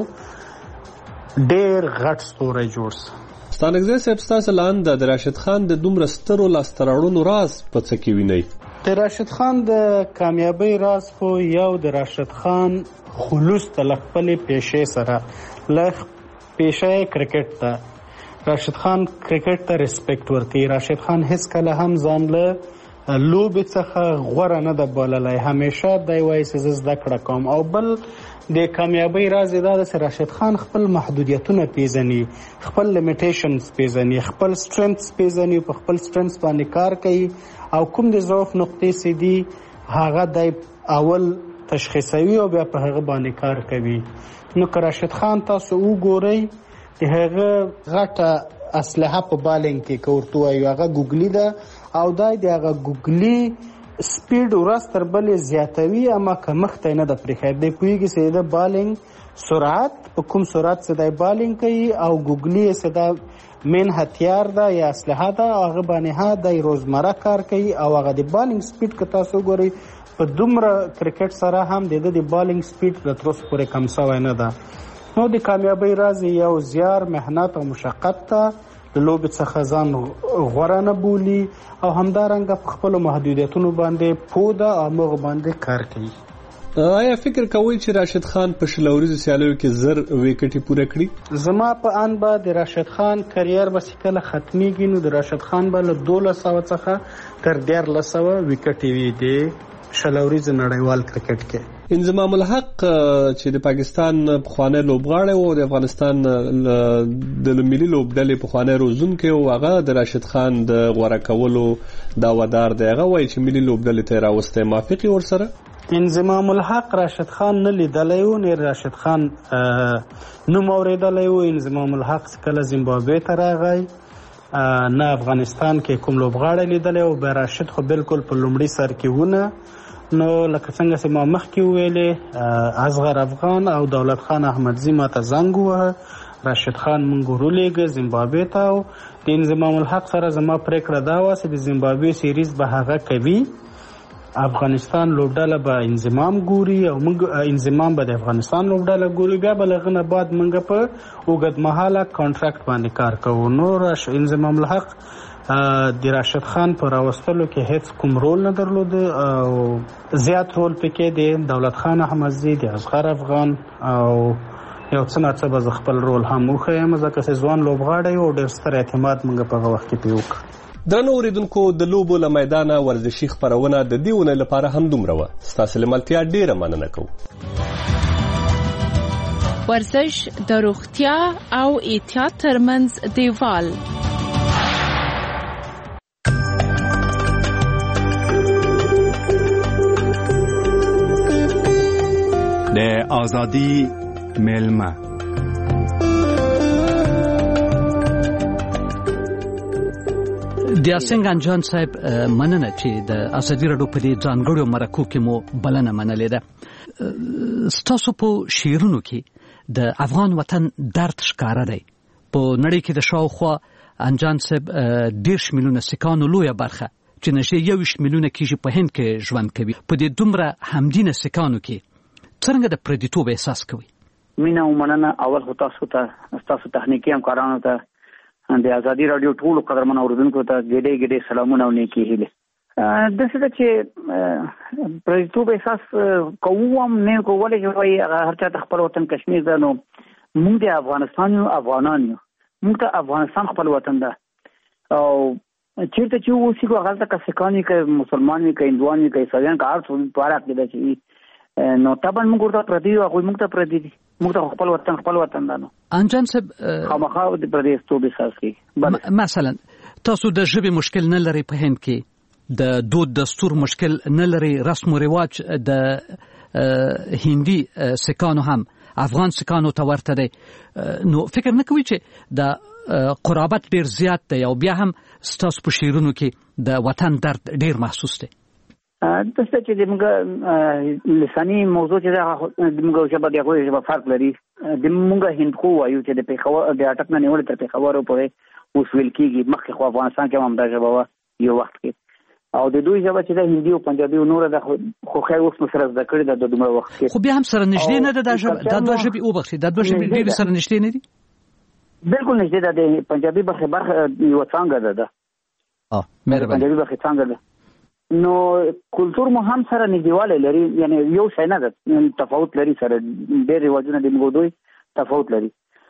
ډېر غټ ستوری جوړ سه. ستانکزی صاحب ستاسو لاندې د راشد خان د دومره سترو لاسته راوړنو راز په څه کې وینئ؟ د راشد خان د کامیابۍ راز خو یو د راشد خان خلوص ته له خپلې پیشې سره له پیشې کرکټ ته راشد خان کرکټ ته ریسپیکټ ورکوي. راشد خان هیڅ کله هم ځان له لوبې څخه غوره نه ده بللی. همیشه دی وایي چې زه زده کړه کوم. او بل د کامیابۍ راز یې دا ده چې راشد خان خپل محدودیتونه پیژني، خپل لیمیټیشنز پیژني، خپل سټرنث پیژني، په خپل سټرنث باندې کار کوي او کوم د ضعف نقطې چې دي هغه دی اول تشخیصوي او بیا په هغه باندې کار کوي. نو که راشد خان تاسو وګورئ د هغه غټه اسلحه په بالینګ کې که ورته وایو هغه ګوګلي ده او دی د هغه ګوګلي سپیډ ورځ تر بلې زیاتوي اما کمښت یې نه ده پرېښی. دی پوهېږي چې د بالینګ سرعت په کوم سرعت چې دی بالینګ کوي او ګوګلي یې چې دا مین هتیار ده یا اسلحه ده هغه باندې ها دی روزمره کار کوي او هغه د بالینګ سپیډ که تاسو وګورئ په دومره کرکټ سره هم د ده د بالینګ سپیډ د تر اوسه پورې کم شوی نه ده. نو د کامیابۍ راز یو زیار، محنت او مشقت ته د لوبې څخه ځان غوره نه بولي او همدارنګه په خپلو محدودیتونو باندې پوه ده او هغه باندې کار کوي. آیا فکر کوئ چې راشد خان په شل اوریزو سیالیو کې زر ویکټې پوره کړي؟ زما په ان به د راشد خان کریر به چې کله ختمیږي نو د راشد خان به له دولس سوه څخه تر دیارلس سوه ویکټې وي د شل اوریزو نړیوال کرکټ کې. انضمام الحق چې د پاکستان پخوانی لوبغاړی و د افغانستان د ملي لوبډلې پخوانی روزونکی و هغه د راشد خان د غوره کولو دعوادار دی. هغه وایي چې ملي لوبډلې ته یې راوستی. موافق یې ورسره؟ انضمام الحق راشد خان نه لیدلی و نه راشد خان نوم اورېدلی و. انضمام الحق کله زیمبابوې ته راغی نه افغانستان کې کوم لوبغاړی لیدلی و. به راشد خو بالکل په لومړي سر کې ونه. نو لکه څنګه چې ما مخکې وویلې اصغر افغان او دولت خان احمدزي ما ته زنګ ووهه راشد خان مونږ ورولېږه زیمبابوې ته او د انضمام الحق سره زما پرېکړه دا وه چې د زیمبابوې سیریز به هغه کوي، افغانستان لوبډله به انضمام ګوري او موږ انضمام به د افغانستان لوبډله ګوري. بیا به له هغه نه بعد موږ په اوږدمهاله کانټراکټ باندې کار کوو. نو انضمام الحق د راشد خان په راوستلو کې هیڅ کوم رول نه درلود او زیات رول پکې دی دولت خان احمدزي، د اصغر افغان او یو څه ناڅه به زه خپل رول هم وښیم ځکه چې ځوان لوبغاړی او ډېر ستر اعتماد موږ په هغه وخت کې پرې وکړ. درنو اوریدونکو د لوبو له میدانه ورزشي خپرونه د دې اونۍ لپاره همدومره وه. ستاسو له ملتیا ډېره مننه کوو. ورزش د روغتیا او احتیاط ترمنځ دیوال. د ازادي میلمه د اسنګ انجان صاحب مننه چې د ازادي راډیو په دې ځانګړو مرکو کې مو بلنه منلې ده. ستاسو په شعرونو کې د افغان وطن درد ښکاره دی. په نړۍ کې د شاوخوا انجان صاحب دېرش میلیونه سیکانو لویه برخه چې نږدې یوویشت میلیونه کیږي په هند کې ژوند کوي. په دې دومره همدینه سیکانو کې څرنګه د پردیتوب احساس کوي؟ مینه او مننه اول خو تاسو ته تاسو تخنیکی همکارانو ته د ازادي راډیو ټولو قدرمن اوریدونکو ته ګډې ګډې سلامونه او نیکې هیلې. داسې ده چې پردیتوب احساس کوم نه کولای چې وایي هر چا خپل وطن کشمیر ده. نو موږ د افغانستان یو افغانان یو، موږ ته افغانستان خپل وطن ده او چیرته چې اوسېږو هغلته که سیکان وي که مسلمان وي که هندوان وي که عیسویان که هر څه په هر عقیده چې وي نو طبعا موږ ورته پردي یو، هغوی موږ ته پردي دي. موږ ته خپل وطن خپل وطن ده. نو انجان صاحب خامخا د پردیتوب احساس کوي. مثلا تاسو د ژبې مشکل نه لرئ په هند کې، د دود دستور مشکل نه لري، رسم و رواج د هندي سکانو هم افغان سکانو ته ورته دی. نو فکر نه کوي چې د قرابت ډیر زیات دی او بیا هم ستاسو په شعرونو کې د وطن درد ډیر محسوس دی؟ دسته چې د موږ لساني موضوع چې د موږ ژبه د هغوی ژبه فرق لري. د مونږه هندخو وایو چې د پیښور د اټک نه نیول تر پیښور پورې اوس ویل کېږي. مخکې خو افغانستان کې هم دا ژبه وه یو وخت کې، او د دوی ژبه چې د هندي او پنجابي او نوره ده خو خیر اوس مو سره زده کړې ده د دومره وخت کې، خو بیا هم سره نږدې نه ده دا ژبه. دا دوه ژبې وبخښئ، دا دوه ژبې ډېرې سره نږدې نه دي؟ بالکل نږدې ده. د پنجابي برخې برخه یوه څانګه ده ده پنجابي برخې څانګه ده، نو کلتور مو هم سره نږدېوالی لري، یعنې یو شی نه ده، تفاوت لري سره. ډېر رواجونه د موږ دوی تفاوت لري،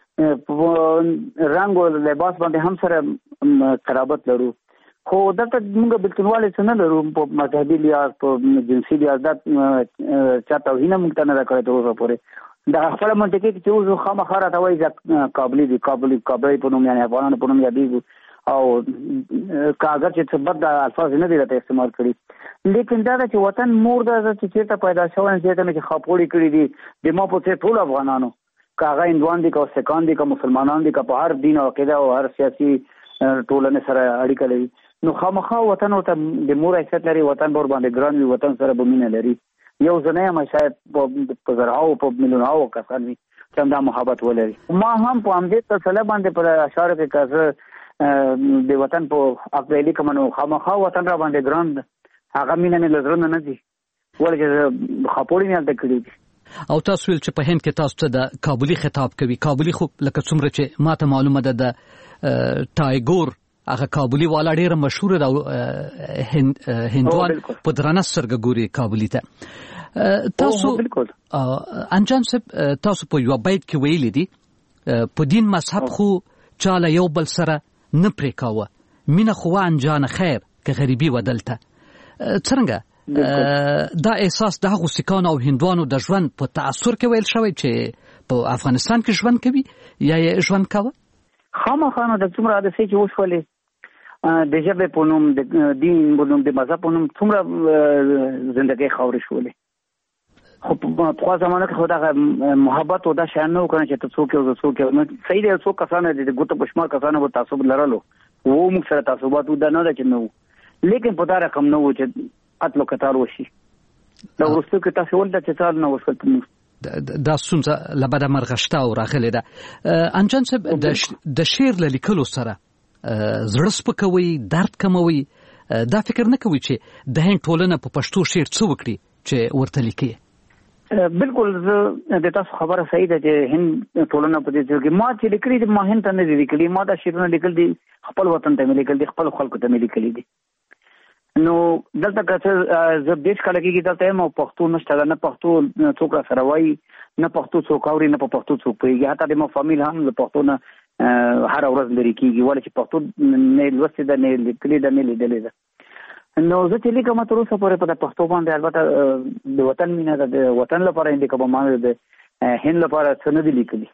رنګ او لباس باندې هم سره قرابت لرو، خو دلته موږ بلتونوالی څه نه لرو په مذهبي لحاظ، په جنسي لحاظ. دا چا توهین موږ ته نه ده کړی تر اوسه پورې. د خپله منطقې کې چې اوس خامخا راته وایي چې کابلي دي، کابلي کابلی په نوم یعنې افغانانو په نوم یادېږو، او که اگر چې څه بد الفاظ نه دي راته استعمال کړي، لیکن دا ده چې وطن مور ده چې چېرته پیدا شوی چېرته مې چې خاپوړي کړي دي د ما په څېر ټول افغانانو، که هغه هندوان دي که سکان دي که مسلمانان دي که په هر دین او عقیده او هر سیاسي ټولنې سره اړیکه لري، نو خامخا وطن ورته د مور حیثیت لري، وطن به ورباندې ګران وي، وطن سره به مینه لري. یو زه نه یم شاید په زرهاو په میلیونهاو کسان وي چې همدا محبت ولري. ما هم په همدې سلسله باندې پر اشعارو کې که زه د وطن په حق ویلي کوم نو خامخا وطن را باندې ګران ده، هغه مینه مې له زړه نه نه ځي، ولې چې زه خاپوړي مې هلته کړي دي. او تاسو ویل چې په هند کې تاسو ته د کابلي خطاب کوي. کابلي خو لکه څومره چې ما ته معلومه ده د ټایګور هغه کابلي والا ډېره مشهوره ده، هندوان په درنه سترګه ګوري کابلي ته. تاسو انجان صاحب تاسو په یو بیت کې ویلي دي په دین مذهب خو چاله یو بل سره نه پرې کاوه، مینه خو انجان خیر که غریبي و دلته. څرنګه دا احساس د هغو سیکانو او هندوانو د ژوند په تأثر کې ویل شوی چې په افغانستان کې ژوند کوي یا یې ژوند کاوه؟ خامخا نو د څومره حادثې چې وشولې د ژبې په نوم، د دین په نوم، د مذهب په نوم څومره زندګۍ خاورې شولې، خو په پخوا زمانه کې خو دغه محبت او دا شیان نه و که نه چې ته څوک یې او زه څوک یم. صحیح دی، څو کسانو د ګوتو په شمار کسانو به تعصب لرلو، و موږ سره تعصبات و، دا نه ده چې نه و، لیکن په دا رقم نه و چې قتل و قتال وشي. دا وروستو کې تاسو ولده چې څار نه وشول په موږ دا ستونزه له بده مرغه شته او راغلې ده. انجان صاحب د شعر له لیکلو سره زړه سپکوي، درد کموي، دا فکر نه کوي چې د هند ټولنه په پښتو شعر څه وکړي چې ورته لیکي؟ بالکل زه د تاسو خبره صحیح ده چې هند ټولنه په دې کې ما چې لیکلي دي، ما هند ته نه دي لیکلي، ما دا شعرونه لیکل دي خپل وطن ته مې لیکل دي، خپل خلکو ته مې لیکلي دي. نو دلته که څه زه دېرش کاله کېږي دلته یم او پښتو نشته ده، نه پښتو څوک را سره وایي، نه پښتو څوک اوري، نه په پښتو څوک پوهېږي، حتی د ما فامیل هم له پښتو نه هره ورځ لرې کېږي، ولې چې پښتو نه یې لوستې ده، نه یې لیکلې ده، نه یې لیدلې ده. نو زه چې لیکم تر اوسه پورې په د پښتو باندې البته د وطن مینه ده، د وطن لپاره یې لیکم، ما د هند لپاره څه نه دي لیکلي.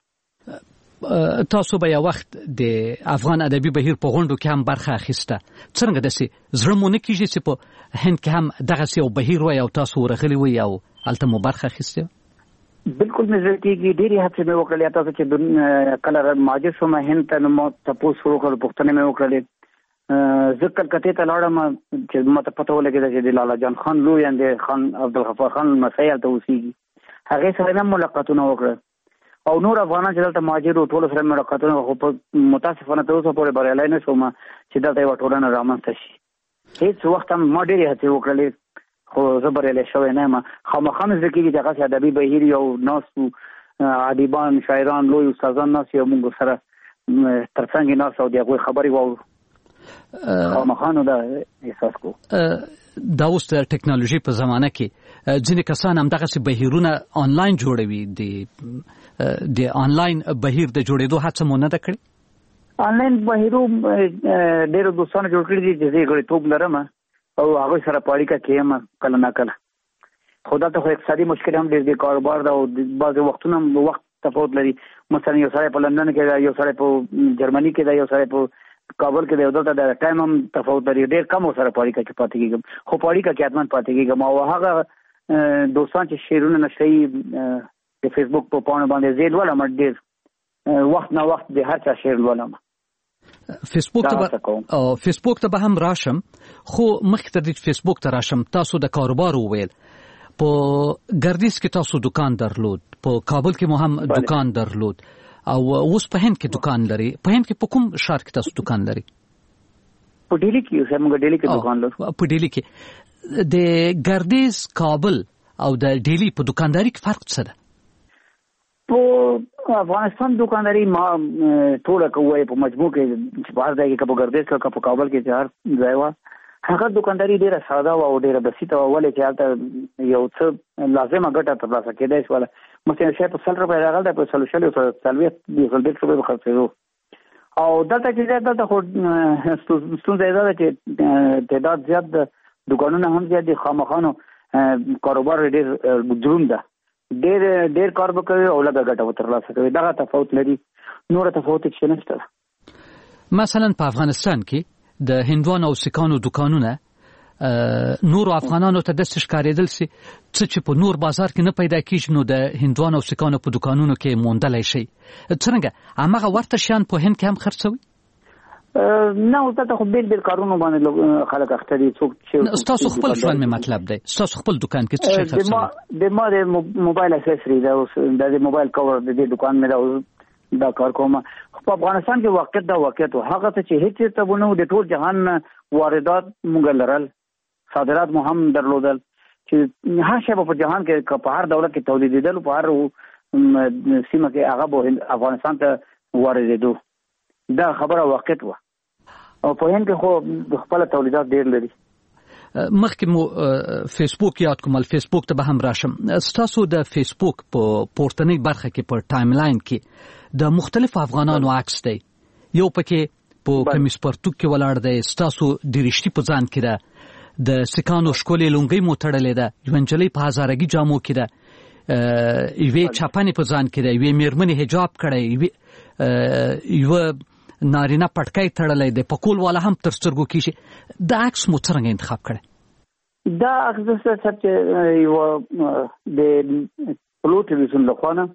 تاسو به یو وخت د افغان ادبي بهیر په غونډو کې هم برخه اخیسته، څرنګه داسې زړه مو نه کېږي چې په هند کې هم دغسې یو بهیر وای او تاسو ورغلي وئ او هلته مو برخه اخیستې؟ بالکل مې زړه کېږي، ډېرې هڅې مې وکړلې. تاسو چې کله مهاجر شوم هند ته، نو ما تپوس وکړل، پوښتنې مې وکړلې. زه کلکتې ته لاړم چې ما ته پته ولګېده چې د لالا جان خان لوی د خان عبدالغفار خان لمسی هلته اوسېږي، هغې سره مې هم ملاقاتونه وکړل، او نور افغانان چې دلته مهاجر وو ټولو سره ملاقاتونه، خو په متاسفانه تر اوسه پورې بریالی نه شوم چې دلته یوه ټولنه رامنځته شي. هېڅ وخت هم ما ډېرې هڅې وکړلې، خو زه بریالی شوی نه یم. خامخا مې زده کېږي چې هغسې ادبي بهیر یو ناست وو، ادیبان، شاعران، لوی استادان ناست یو، موږ سره تر څنګ یې ناست او د هغوی خبرې واورو. خامخا نو دا احساس کوو. دا اوس د ټکنالوژي په زمانه کې ځینې کسان هم دغسې بهیرونه آنلاین جوړوي، د د آنلاین بهیر د جوړېدو هڅه مو نه ده کړې؟ آنلاین بهیرو ډېرو دوستانو جوړ کړي دي چې زه یې غړیتوب لرم او هغوی سره په اړیکه کې یم کله نه کله، خو دلته خو اقتصادي مشکل هم ډېر دی، کاروبار ده او بعضې وختونه هم وخت تفاوت لري. مثلا یو سړی په لندن کې ده، یو سړی په جرمني کې ده، یو سړی په کابل کې دی، دلته د ټایم هم تفاوت لري، ډېر کم ورسره په اړیکه کې پاتې کېږم، خو په اړیکه کې حتما پاتې کېږم. او هغه دوستان چې شعرونه نشري د فیسبوک په پاڼو باندې زه یې لولم، ډېر وخت نه وخت د هر چا شعر لولم. فیسبوک ته فیسبوک ته به هم راشم، خو مخکې تر دې چې فیسبوک ته راشم تاسو د کاروبار وویل، په ګردیز کې تاسو دکان درلود، په کابل کې مو هم دکان درلود، او اوس په هند کې دکان لري. په هند کې په کوم ښار کې تاسو دکان لري؟ په ډیلی کې اوس موږ ډیلی کې دکان لرو. په ډیلی کې د ګردیز، کابل او د ډیلی په دکانداري کې فرق څه ده؟ په افغانستان دکانداري ما ټوله کوي په مجموع کې چې بهر ځای کې په ګردیز کې په کابل کې چې هر ځای و هغه دکانداري ډیره ساده او ډیره بسيطه و، ولې چې هلته یو څه لازمه ګټه ترلاسه کېدای شوله. مثلا شی په سل روپۍ راغلی په سلو شل په څلوېښت دېرش روپۍ به خرڅېدو، او دلته چې دلته خو ستونزه دا ده چې تعداد زیات ده، دکانونه هم زیات دي، خامخانو کاروبار ډېر دروند ده، ډېر ډېر کار به کوي او لږه ګټه به ترلاسه کوي. دغه تفاوت لري، نور تفاوت هېڅ نشته. مثلا په افغانستان کې د هندوانو او سیکانو دکانونه نور افغانانو ته داسې ښکارېدل سي څه چې په نور بازار کې نه پیدا کېږي، نو د هندوانو او سیکانو په دکانونو کې موندلی شي. څرنګه هماغه ورته شیان په هند کې هم خرڅوي؟ نه، اوس دلته خو بیل بیل کارونو باندې خلک اخته دي. څوک چې ستاسو خپل ژوند مې مطلب دی، ستاسو خپل دکان کې څه شی خرڅوي؟ د ما د موبایل اکسسوري ده، اوس د موبایل کور د دې دکان مې ده، دا کار کوم. په افغانستان کې واقعیت دا واقعیت و هغه ته چې هیڅ ته ونه د ټول جهان واردات موږ لرل، صادرات مو هم درلودل، چې هر شی په جهان کې په هر دولت کې تولیدېدل، په هر سیمه کې هغه به افغانستان ته واردېدو. دا خبره واقعیت و. او په هند کې خو خپل تولیدات ډېر لري. مخکې مو فیسبوک یاد کوم، فیسبوک ته به هم راشم. ستاسو د فیسبوک په پورتنۍ برخه کې په ټایم لاین کې د مختلفو افغانانو عکس دی، یو پکې په کمیس پرتوګ کې ولاړ دی، ستاسو درشتي په ځان کې ده، د سیکانو ښکلې لونګۍ مو تړلې ده، یوه نجلۍ په هزارګي جامو کې ده، یوې چاپنې په ځان کې ده، یوې میرمنې حجاب کړی، یوه نارینه پټکی تړلی دی، پکول والا هم تر سترګو کېږي. دا عکس مو څرنګه انتخاب کړی؟ دا عکس داسې چې یوه د پلو ټلویزیون لخوا نه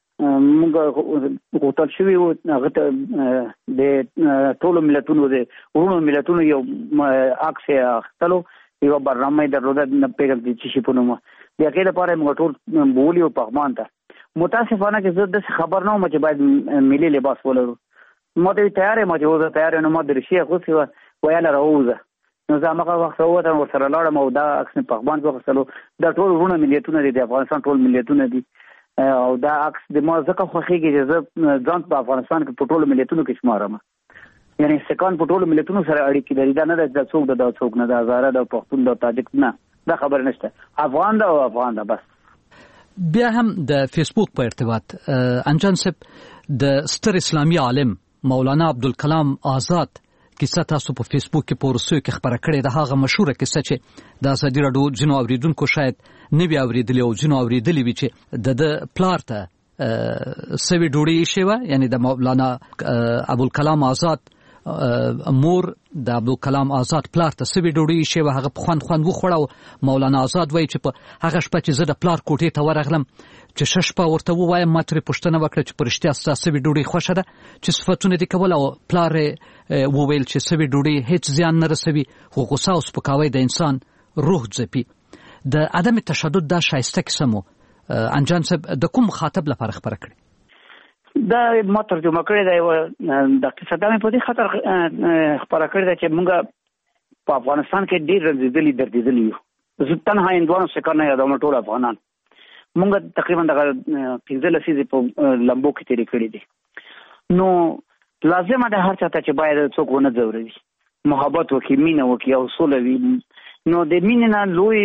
موږ غوښتل شوي وو هغه ته د ټولو ملتونو د ورونو ملتونو یو عکس یې اخیستلو، یوه برنامه یې درلوده، نه پوهېږم چې څه شي په نوم. د هغې لپاره یې موږ ټول بولي وو پغمان ته. متاسفانه چې زه داسې خبر نه وم چې باید ملي لباس ولرو. ما ته تیار یم چې اوس تیار یم، نو ما درشي اغوستې وه، ویله راووځه. نو زه هماغه وخت راووتم، ورسره لاړم او دا عکس مې پغمان کې واخیستلو. دا ټول ورونه ملیتونه دي، د افغانستان ټول ملیتونه دي، او دا عکس د ما ځکه خوښېږي چې زه ځان په افغانستان کې په ټولو ملیتونو کې شمارم. یعنی سیکان په ټولو ملیتونو سره اړیکې لري، دا نه ده چې څوک ده دا څوک نه ده، هزاره ده، پښتون ده، تاجک، نه، دا خبره نشته، افغان ده او افغان ده بس. بیا هم د فیسبوک په ارتباط انجان صاحب د ستر اسلامي عالم مولانا عبدالکلام آزاد کیسه تاسو په فیسبوک کې په روسیو کې خبره کړې ده، هغه مشهوره کیسه چې د ازادي راډیو ځینو اوریدونکو شاید نه وي اورېدلې او ځینو اورېدلې وي، چې د د پلار ته سوي ډوډۍ ایښې وه، یعنی د مولانا ابوالکلام آزاد مور د عبدالکلام آزاد پلار ته سوي ډوډۍ ایښې وه، هغه په خوند خوند وخوړه، او مولانا آزاد وایي چې په هغه شپه چې زه د پلار کوټې ته ورغلم چې ښه شپه ورته ووایم، ما ترې پوښتنه وکړه چې په رښتیا ستا سوي ډوډۍ خوښه ده، چې صفتونه دې کول، او پلار یې وویل چې سوي ډوډۍ هېڅ زیان نه رسوي، خو غوسه او سپکاوی د انسان روح ځپي. د عدم تشدد دا ښایسته کیسه مو انجان صاحب د کوم مخاطب لپاره خبره کړې؟ دا ما ترجمه کړې ده، دا کیسه دا مې په دې خاطر خبره کړې ده چې موږ په افغانستان کې ډېر رنځېدلي دردېدلي یو. زه تنها هندوانو سیکان نه یادوم، ټول افغانان. موږ تقریبا دغه پنځه لسیزې په لمبو کې تېرې کړې دي. نو لازمه ده هر چاته چې باید څوک ونه ځوروي، محبت وکړي، مینه وکړي او سوله وي. نو د مینې نه لوی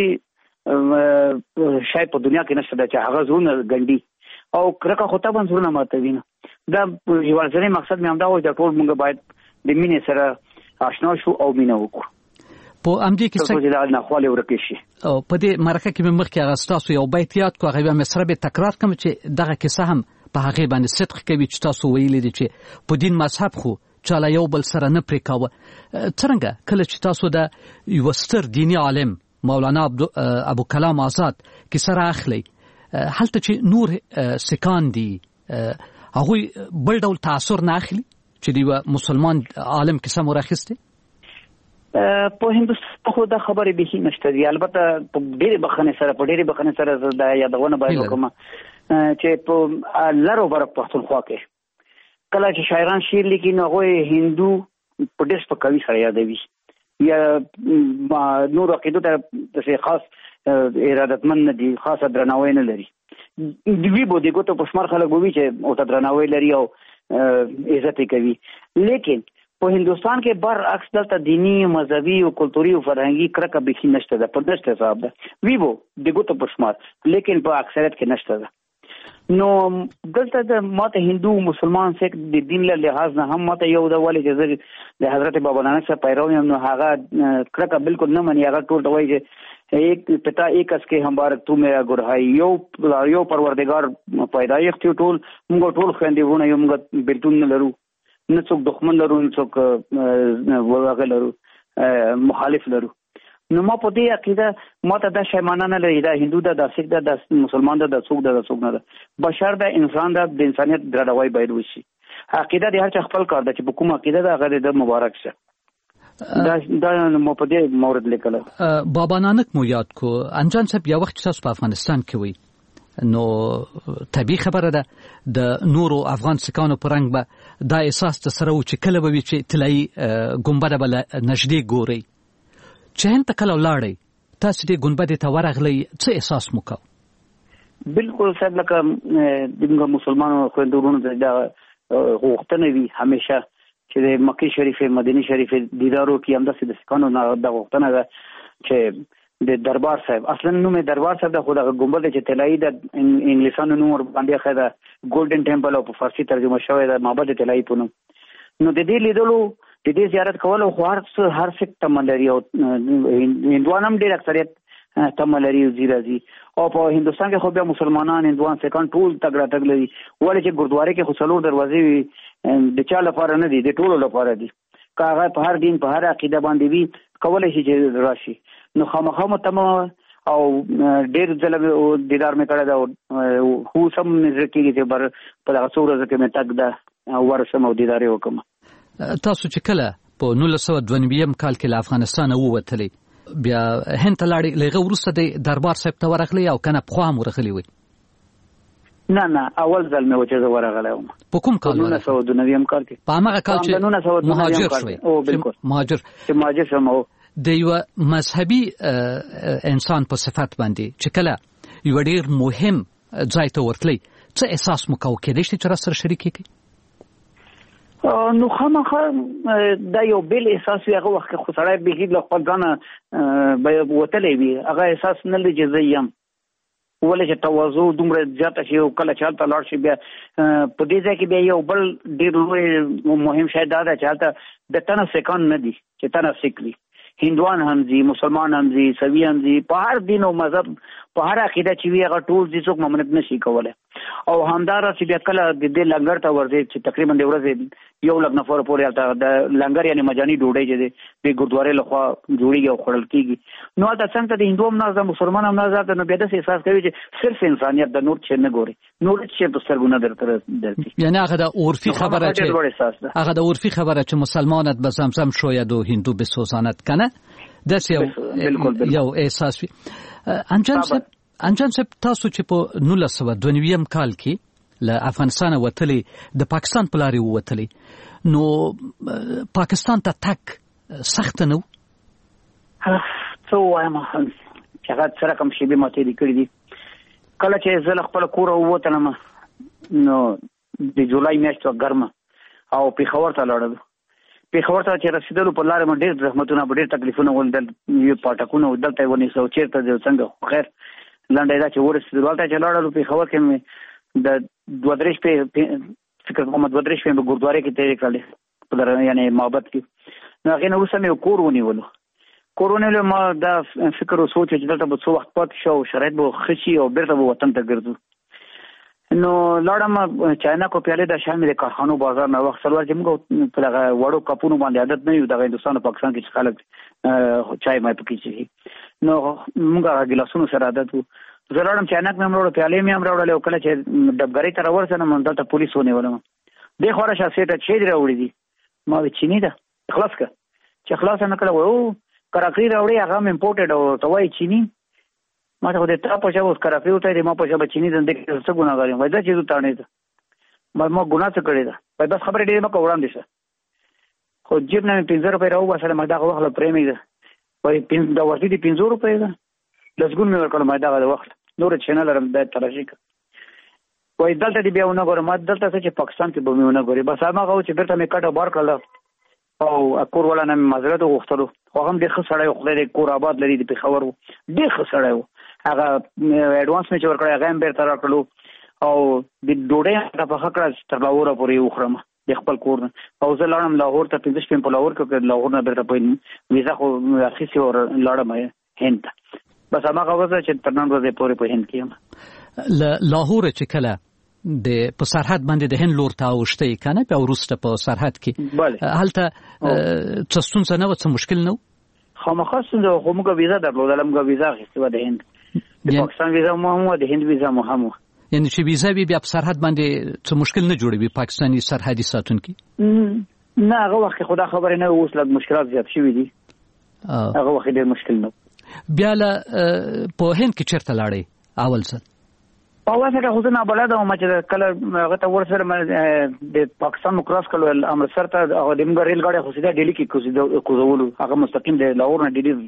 شی په دنیا کې نشته ده چې هغه زړونه ګنډي، او کرکه خو طبعا زړونه ماتوي. نه دا یوازینی مقصد مې همدا و چې ټول موږ باید د مینې سره آشنا شو او مینه وکړو. په امدې کې څه چې د ناخوالې ورکې شي. او په دې مرکه کې مې مخکې هغه ستاسو یو بیت یاد کړو، هغه مې سره به تکرار کوم چې دغه کیسه هم په هغې باندې صدق کوي چې تاسو ویلي دي چې په دین مذهب خو چاله یو بل سره نه پرې کاوه. څرنګه کله چې تاسو د یو ستر دیني عالم مولانا ابوالکلام آزاد کیسه راخلی، هلته چې نور سیکان دي هغوی بل ډول تاثر نه اخلي چې د یوه مسلمان عالم کیسه مو راخیستې؟ په هندوستان خو دا خبره به نشته دی. البته په ډېرې بخښنې سره په ډېرې بخښنې سره دا یادونه باید وکړم چې په لرو بر پښتونخوا کې کله چې شاعران شعر لیکي نو هغوی هندو په ډېر سپکاوي سره یادوي یا نور عقیدو ته داسې خاص ارادتمند نه دي، خاصه درناوی نه لري. دوی به د ګوتو په شمار خلک به وي چې ورته درناوی لري او عزت یې کوي. لیکن په هندوستان کې برعکس دلته دینی، مذهبي او کلتوري او فرهنګي کرکه بیخي نشته ده، په نشته حساب ده. وی بو د ګوتو په شمار، لیکن په اکثریت کې نشته ده. نو دلته د ماته هندو مسلمان سیک د دین له لحاظ نه هم ماته یو د ولې چې د حضرت بابا نانک صاحب پیرو یم، نو هغه کرکه بالکل نه مني. هغه ټول وایي چې ایک پتا ایک اس کې همبارک تو میرا ګرهای، یو یو پروردگار پیدایښت ټول موږ ټول خويندې ونه یو، موږ بیلتون نه لرو، نه څوک دښمن لرو، نه څوک ورغه لرو، مخالف لرو. نو ما په دې عقیده ما ته دا شیمانه نه لري، دا هندو ده، دا سیک ده، دا مسلمان ده، دا څوک ده، دا څوک نه ده. بشر ده، انسان ده، د انسانیت درناوی باید وشي. عقیده د هر چا خپل کار ده چې په کوم عقیده ده هغه د مبارک شه. دا دا مو په دې مورد لیکل. بابا نانک مو یاد کو انجان صاحب یو وخت تاسو په افغانستان کې وي، نو طبیعي خبره ده د نورو افغان سکانو په رنګ به دا احساس ته سره و چې کله به وي چې طلایي ګنبده به نږدې ګورئ. چې هند ته کله ولاړئ تاسو دې ګنبدې ته ورغلئ، څه احساس مو کو؟ بالکل صاحب لکه د مسلمانانو خویندو ورونو ته دا غوښتنه وي همیشه چې د مکې شریفې، مدینه شریفې دیدار وکړي. همداسې د سکانو دا غوښتنه ده چې د دربار صاحب، اصلا نوم یې دربار صاحب ده، خو دغه ګنبد چې طلایي ده انګلیسانو نوم ورباندې ایښی ده، ګولډن ټیمپل، او په فارسي ترجمه شوی ده معبد طلایي په نوم. نو د دې لیدلو د دې زیارت کولو خو هر څه هر څه تمه لري، او هندوان هم ډېر اکثریت تمه لري او ځي راځي. او په هندوستان کې خو بیا مسلمانان، هندوان، سیکان ټول تګ راتګ لري. ولې چې ګردوارې کې خو څلور دروازې وي، د چا لپاره نه دي، د ټولو لپاره دي. که هغه په هر دین، په هر عقیده باندې وي، کولی شي چې راشي. نو خامخا مو تمه او ډېر ځله دیدار مې کړی ده، خو سم مې زړه کېږي چې بر په دغه څو ورځو کې مې تګ ده ورشم او دیدار یې وکړم. تاسو چې کله په نولس سوه دوه نوي کال کې له افغانستانه ووتلئ، بیا هند ته لاړئ، له هغه وروسته د دربار صاحب ته ورغلئ او که نه پخوا هم ورغلي وئ؟ نه نه، اول ځل مې و چې زه ورغلی وم. په کوم کال؟ نولس سوه دوه نوي کال کې. په هماغه کال چې مهاجر شوئ؟ او بالکل مهاجر چې مهاجر شوم. د یوه مذهبي انسان په صفت باندې چې کله یوه ډېر مهم ځای ته ورتلئ، څه احساس مو کو؟ کېدای شي چې راسره شریک کړئ؟ نو خامخا دا یو بل احساس وي. هغه وخت خو سړی بیخي له خپل ځانه به وتلی وي، هغه احساس نه لري چې زه یم. ولې چې تواضع دومره زیاته شي او کله چې هلته لاړ شي بیا په دې ځای کې بیا یو بل ډېر لوی مهم شی دا ده چې هلته د تنه سیکان نه دي چې تنه سیک دي، هندوان هم دي، مسلمان هم دي، سوي هم دي، په هر دین او مذهب په هر عقیده چې وي هغه ټول دي، څوک ممنوع نشي کولی. او همدارسې بیا کله د دې لنګر ته ورځي چې تقریبا د ورځې یو لږ نفر پورې هلته د لنګر یعنې مجاني ډوډۍ چې دی د ګردوارې لخوا جوړېږي او خوړل کېږي. نو هلته څنګ ته د هندو هم ناست ده، مسلمان هم ناست ده، نو بیا داسې احساس کوي چې صرف انسانیت د نور شی نه ګوري، نور هېڅ شی په سترګو نه درته درځي. یعنې هغه د عرفي خبره چې هغه د عرفي خبره چې مسلمانت به زمزم شاید و هندو بسوزاند کنه، داسې یو یو احساس وي. انجان صاحب انجان صاحب تاسو چې په نولس سوه دوه نوي کال کې له افغانستانه وتلئ، د پاکستان په لارې ووتلئ، نو پاکستان ته تګ سخت نه و؟ څه ووایم چې هغه څه رقم شیبې ما تېرې کړي دي. کله چې زه له خپله کوره ووتلم نو د جولای میاشت وه ګرمه او پېښور ته لاړلو. پېښور ته چې رسېدلو په لارې مې ډېر زحمتونه، ډېر تکلیفونه ولیدل، پاټکونه دلته یې ونیسه، چېرته دی څنګه. خیر لنډه دا چې ورسېدلو هلته چې لاړلو پېښور کې مې د دوه درې شپې فکر کوم دوه درې شپې مې ګردوارې کې تېرې کړلې په یعنې معبد کې. نو هغې نه وروسته مې یو کور ونیولو. کور ونیولو ما دا فکر و سوچ چې دلته به څو وخت پاتې شو او شرایط به ښه شي او بېرته به وطن ته ګرځو. نو لاړم چاینکو پیالې د شام د کارخانو بازار نه وخت سلوار چې موږ په دغه وړو کپونو باندې عادت نه یو، دغه هندوستان او پاکستان کې چې خلک چای مای پکې څښي، نو موږ هغه ګیلاسونو سره عادت وو. زه لاړم چاینک مې هم راوړل، پیالې مې هم راوړلې، او کله چې ډبګرۍ ته راورسېدم دلته پولیس ونیولم. دې خوا راشه سېټه چې دې راوړي دي؟ ما وې چیني ده، خلاص که چې خلاص نه کړه وو کراکری راوړي هغه امپورټډ او توای چینی ما ته د تا په شاو کراکری وته د ما په شاو چینی د څه ګناګار یم وای دا چې تانه ده ما ما ګناه څه کړی ده وای بس خبرې دې ما کوړم دي خو جیب نه پنځه روپۍ راو وسره ما دا وخت پرېمې ده وای پنځه دا ورته دي پنځه روپۍ ده لږګون مې ورکړم ما دا وخت نور چینل رم د تراشي وای دلته دی بیا ونه ګورم ما دلته چې پاکستان کې به مې ونه ګوري بس هغه چې بیرته مې کټه بار کړل او کور ولا نه معذرت وغوښتلو خو هم د ښه سړی خدای کور آباد لري د پېښور و ډېر ښه سړی و هغه اډوانس مې چې ورکړی هغه هم بیرته راکړلو او د ډوډۍ هغه پخه کړه تر لاهوره پورې وخورم د خپل کور نه او زه لاړم لاهور ته پنځه شپې په لاهور کې لاهور نه بیرته په ویزا خو اخیستې او لاړم هند ته بس هغه وځه چې تر نن ورځې پورې په هند کې یم له لاهور چې کله د په سرحد باندې د هند لور ته اوشته کنه په ورسته په سرحد کې هلته څه ستونزه نه و څه مشکل نه خامخا ستونزه خو موږ ویزا درلوده موږ ویزا اخیستو د هند د پاکستان ویزا مو هم د هند ویزا مو هم یعنی چې ویزا بیا په سرحد باندې څه مشکل نه جوړوي پاکستاني سرحدي ساتونکي نه هغه وخت خدا خبره نه اوس لږ مشکلات زیات شوي دي هغه وخت ډېر مشکل نه بیا له په هند کې چیرته لاړې اول ځل په واسطه خو نه بلد او چې کله هغه ته ورسره د پاکستان مکراس کړو امرتسر ته هغه د موږ ریل گاډي خو سیده ډیلی کې کوزولو هغه مستقیم د لاهور نه ډیلی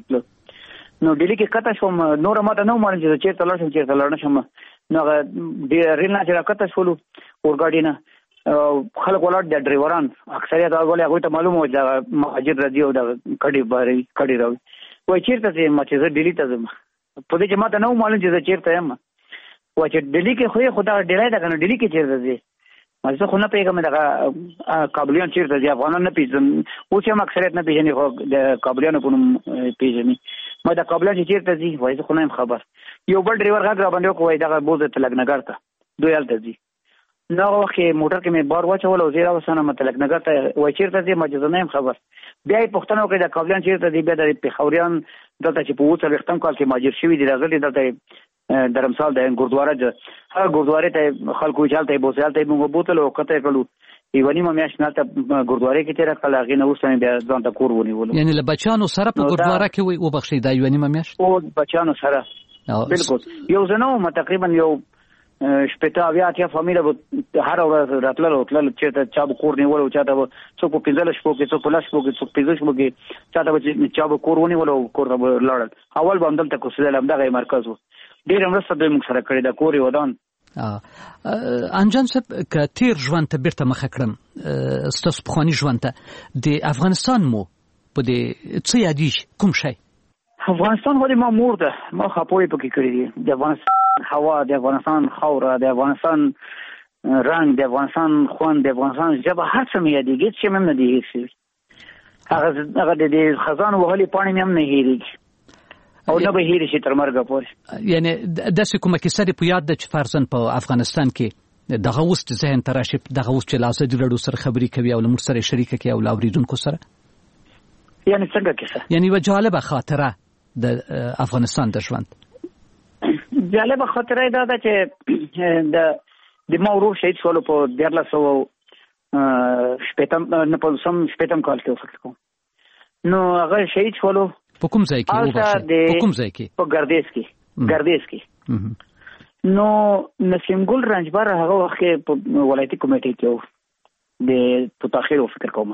نو ډیلی کې کته شوم نور ماته نو مانځ چې چیرته لاړ شم چیرته لاړ نشم نو هغه د ریل نه چې کته شولو اور گاډي نه خلک ولاړ د ډرایوران اکثریت هغه هغه ته معلومه و چې مهاجر راځي او د کډي باري کډي راوي وای چیرته چې ما چې ډیلی ته ځم په دې چې ماته نو معلوم چې چیرته یم و چې ډیلی کې خو خدا ډیری دا کنه ډیلی کې چیرته دي مزه خو نه پیګم دا کابلیان چیرته دي افغانان نه پیژن او چې هم اکثریت نه پیژني خو د کابلیانو په نوم پیژني ما دا کابلیان چیرته دي وای زه خو نه خبر یو بل ډرایور غږ را باندې کوی دا بوزه تلګنګر ته دوی الته دي نو وخت موټر کې مې بار واچول او زیرا وسنه متلګنګر ته وای چیرته دي ما چې نه خبر بیا په پښتنو کې د کابلیان چیرته دي بیا د پیښوريان دلته چې په وڅ وختم کال کې ماجر شوی دي راغلي دلته درمسال د ګوردواره د هر ګوردواره ته خلکو چالتای بوسالتای موږ بوتل او کته کړو ایوانی ما میاش نه ته ګوردواره کې تیر کله غي نه وسمه بیا ځان ته کور ونیول یعنی له بچانو سره په ګوردواره کې وي او بخښي د ایوانی ما میاش او بچانو سره بالکل یو زنو ما تقریبا یو شپږ اویا اتیا فامیله هر ورځ راتلل او تلل چې چا به کور نیول او چا ته څوک په پنځل شپو کې څوک په لاس شپو کې څوک پنځه شپو کې چا ته چا به کور ونیول او کور ته لاړل اول باندې ته کوسل هم دغه مرکز وو ډیر مرسته دوی موږ سره کړی دا کوري ودان انجان صاحب که تیر ژوند ته بیرته مخه کړم ستاسو پخواني ژوند ته د افغانستان مو په دې څه یادېږي کوم شی افغانستان خو د ما مور ده ما خپوی پکې کړی دي د افغانستان هوا د افغانستان خوره د افغانستان رنگ د افغانستان خوند د افغانستان ژبه هر څه مې یادېږي چې مې نه دی هیڅ هغه هغه د خزان وهلي پاڼې مې هم نه هېرېږي او نه به هېرې شي تر مرګه پورې یعنی داسې کومه کیسه دې په یاد ده چې فرضاً په افغانستان کې دغه اوس ذهن ته راشي دغه اوس چې له ازادي راډیو سره خبرې کوي او له موږ سره شریکه کوي او له اورېدونکو سره یعنی څنګه کیسه یعنی یوه جالبه خاطره د افغانستان د ژوند جالبه خاطره دا ده چې د د ما ورور شهید شولو په دیارلس سوه شپېتم نه پنځوسم شپېتم کال کې فکر کوم نو هغه شهید شولو په کوم ځای کې وبخښئ په کوم ځای کې په ګردیز کې ګردیز کې نو نسیم ګل رنجبر هغه وخت کې په ولایتي کمیټې کې و د پتاخیر فکر کوم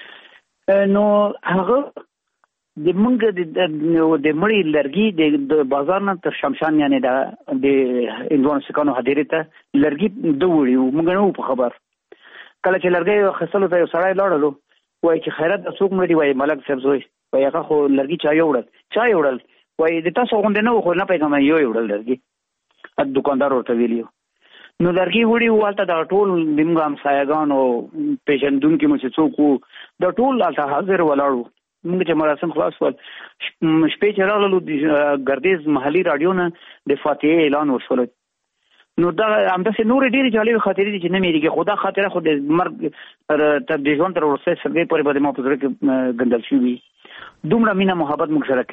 نو هغه د منګ د د مړی لرګي د بازار نه تر شمشان یعنی د د اندوان سکانو هدیره ته لرګي د وړي موږ نه په خبر کله چې لرګي خسلو ته یو سړی لاړلو وای چې خیرت د څوک مړي وای ملک صاحب زوی وای هغه خو لرګي چا یوړل چا یوړل وای د تاسو غونډه نه خو نه پیغام یو یوړل لرګي ا دکاندار ورته ویلیو نو لرګي وړي والته د ټول دمګام سایګان او پیژندونکو مو چې څوک د ټول الته حاضر ولاړو موږ چې مراسم خلاص ول شپې چې راغلو د ګردیز محلي رادیو نه د فاتحه اعلان وشول نو دا همداسې نور ډېرې جالبې خاطرې دي چې نه مېرېږي خو دا خاطره خو د مرګ تر د ژوند تر وروستۍ سرګۍ پورې به زما په زړه کې ګنډل شوي دومره مینه محبت موږ سره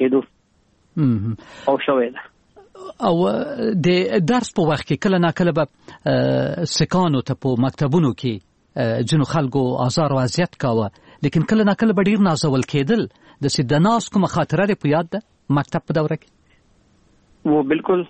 کېدو او شوی ده او د درس په وخت کې کله ناکله به سکانو ته په مکتبونو کې ځینو خلکو آزار او اذیت کاوه لیکن کله نا کله به ډیر نازول کېدل د سې د ناس کومه خاطره لري په یاد ده مکتب په دوره کې؟ و بالکل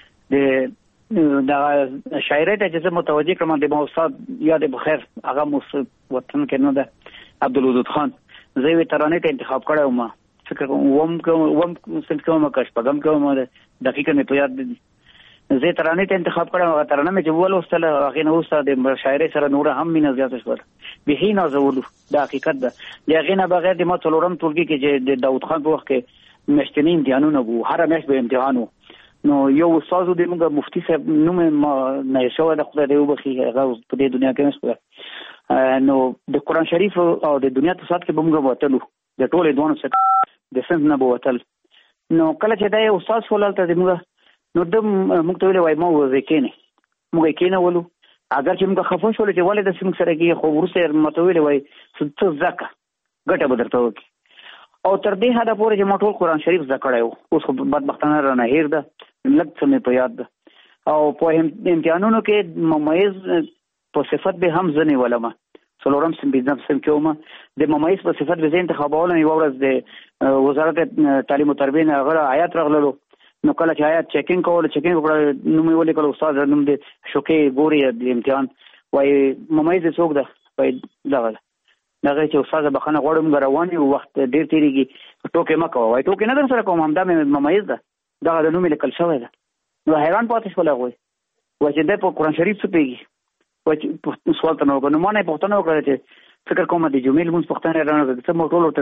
د دا شاعرۍ ته چې متوجه کړم د استاد یاد بخیر هغه مو وطن کې نه ده عبدالودود خان زه یې ترانې ته انتخاب کړم ما فکر کوم وم وم څنګه کوم کښ پغم کوم دقیقاً مې په یاد دي زه ترانې ته انتخاب کړم هغه ترانه مې چې ول وستله هغه نو استاد د شاعرۍ سره نور هم مینه زیاته شو به نه زولو د حقیقت ده د هغه نه بغیر د ما څلورم ټولګي کې چې د داوود خان په وخت کې مشتنی امتحانونه وو هر میاشت به امتحانو نو یو استاد د موږ مفتي صاحب نوم نه شو د خدای دی وبخي هغه په دې دنیا کې نشته نو د قران شریف او د دنیا ته سات کې به موږ وتلو د ټولې دوه څخه د سند نه بوتل نو کله چې دا استاد ولل ته موږ نو د موږ ته ویل وای مو وکینه موږ کینه ولو اگر چې موږ خفه شول چې ولې د سیم سره کې خو ورسره مته ویل وای څه ځکه ګټه بدرته وکي او تر دې حدا پورې چې موږ ټول قران شریف ذکرایو اوس خو بدبختانه را نه هیر ده لږ څه مې په یاد ده او په امتحانونو کې ممیز په صفت به هم ځنې ولما څلورم سم بزنس سم کومه د ممیز په صفت به انتخابونه یو ورځ د وزارت تعلیم او تربیه نه غره آیات راغلو نو کله چې آیات چیکینګ کول چیکینګ وکړه نو مې ولې کله استاد نوم دې شوکې ګوري د امتحان وای ممیز څوک ده وای دغه دغه چې استاد بخنه غوړم غرواني وخت ډیر تیریږي ټوکې مکو وای ټوکې نه در سره کوم همدا مې ممیز ده دا د نوم لیکل شوی ده نو حیران پاتې شول هغه وای چې د په قران شریف څه پیږي وای چې سوال ته نو نو مانه پښتنه وکړه چې فکر کوم د جمیل مون پښتنه رانه چې مو ټول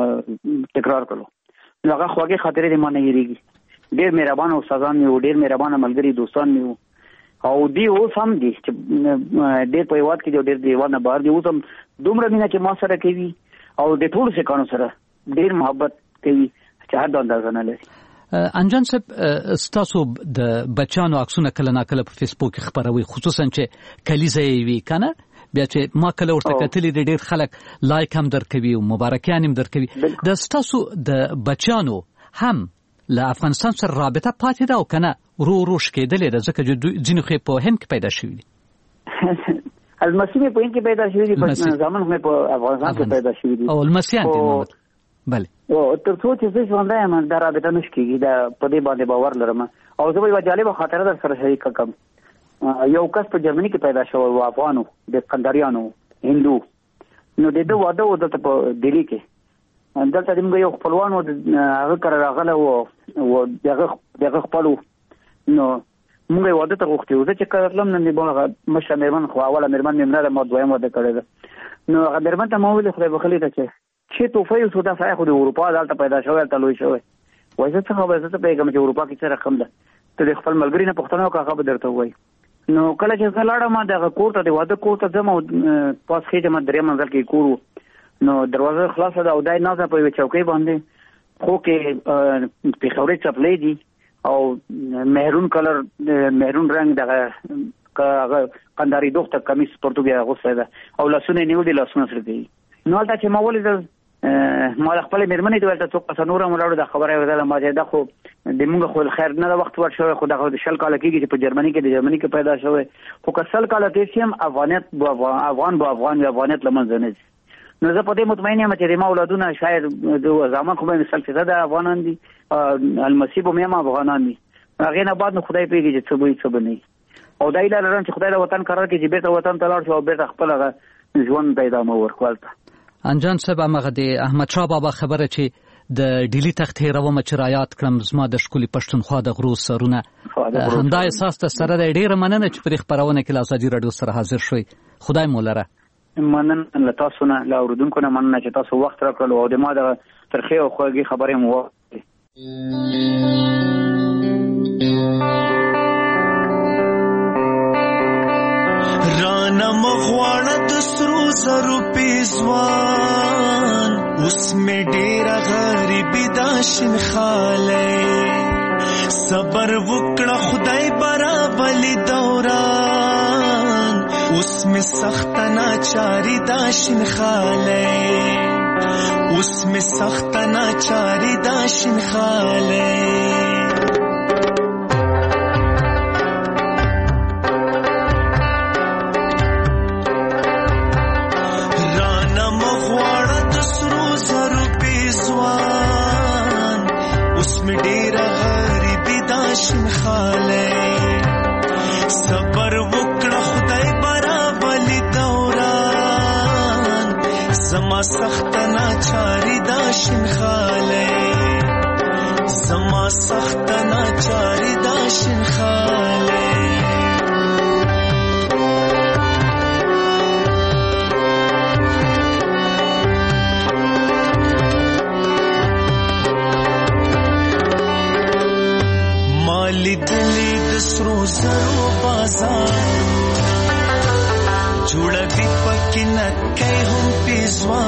ته تکرار کړو نو هغه خوږه خاطرې دې مانه یریږي ډیر مهربان استادان یو ډیر مهربان ملګری دوستان یو او دی اوس هم دي چې ډیر په یوات کې ډیر دیوانه بار دی اوس هم دومره مینه چې ما سره کوي او د ټول څه کانو سره ډیر محبت کوي چې حد اندازه نه لري انجان صاحب ستاسو د بچانو عکسونه کله نا کله په فیسبوک خبروي خصوصا چې کلیزه وی کنه بیا چې ما کله ورته کتلې ډیر خلک لایک هم درکوي او مبارکیان هم درکوي د ستاسو د بچانو هم له افغانستان سره رابطه پاتې ده او کنه ورو ورو شکېدلې ده ځکه چې ځینې خو په هند کې پیدا شوي دي المسی مې په هند کې پیدا شوي دي په ځامن مې په افغانستان کې پیدا شوي دي او المسیان دي نو بله او تر څو چې زه ژوندی یم دا رابطه نه شکېږي دا په دې باندې باور لرم او زه به یوه جالبه خاطره در سره شریکه کړم یو کس په جرمني کې پیدا شوی و افغانو د قنداریانو هندو نو د ده واده و دلته په دلي کې دلته د موږ یو خپلوان و هغه کره راغلی و او د هغه خپل نو موږ یې واده ته غوښتي وو زه چې کله تلم نو مې هغه مشره مېرمن خو اوله مېرمن مې مړه ده ما دویم واده کړی ده نو هغه مېرمن ته ما وویل خدای بخلي ته چې چې توفه یو سودا سایه خو د اروپا دلته پیدا شوی هلته لوی شوی وایي زه څه خبره زه څه پوهېږم چې اروپا کې څه رقم ده ته د خپل ملګري نه پوښتنه وکړه هغه به درته ووایي نو کله چې زه لاړم د هغه کور ته د واده کور ته ځم او پاس خېږم درېیم منزل کې کور و نو دروازه خلاصه ده او دای نازه په یوه چوکۍ باندې خو کې پېښورۍ څپلۍ دي او مهرون کلر مهرون رنګ دغه هغه قنداري دوخته کمیس پرتوګي اغوستی ده او لاسونه یې نیولي لاسونه سره کوي نو هلته چې ما ولیدل ما د خپلې مېرمنې ته ورته څوک کسه نور هم ولاړو دا خبره یې ورته ما چې دا خو د مونږ خو خیر نه ده وخت ور شوی خو دغه شل کاله کېږي چې په جرمني کې د جرمني کې پیدا شوی خو که سل کاله تېر شي هم افغانیت به افغان به افغان وي افغانیت له منځه نه ځي نو زه په دې مطمئن یم چې د ما اولادونه شاید د زمان خو به سل فیصده افغانان دي المسیح به هم افغانان دي هغې نه بعد نو خدای پوهېږي چې څه به وي څه به نه وي او دا هیله لرم چې خدای د وطن قرار کړي چې بېرته وطن ته لاړ شو او بېرته خپل هغه ژوند ته ادامه ورکړو هلته انجان صاحب همغه د احمدشاه بابا خبره چې د ډیلي تخت هېرومه چې رایاد کړم زما د ښکلي پښتونخوا د غرو سرونه همدا احساس ته سره دی ډېره مننه چې پرې خپرونه کې له ازادي راډیو سره حاضر شوئ خدای مو لره مننه له تاسو نه له اورېدونکو نه مننه چې تاسو وخت راکړلو او د ما دغه ترخې او خوږې خبرې مو واورېدې رانه مغواړه د سرو زرو پیزوان اوس مې ډېره غریبي دا شینخالی صبر وکړه خدای برابلي دوران اوس مې سخته ناچاري دا شینخالی اوس مې سخته ناچاري دا شینخالی رانه مغواړه خاله صبر وکړه خدای برابلی دوران زما سخت ناچاری دا شین خاله زما سخت ناچاری دا شین خاله مالی دلی دسرو زرو بازار جوړه دی پکې نکای هم پیزوان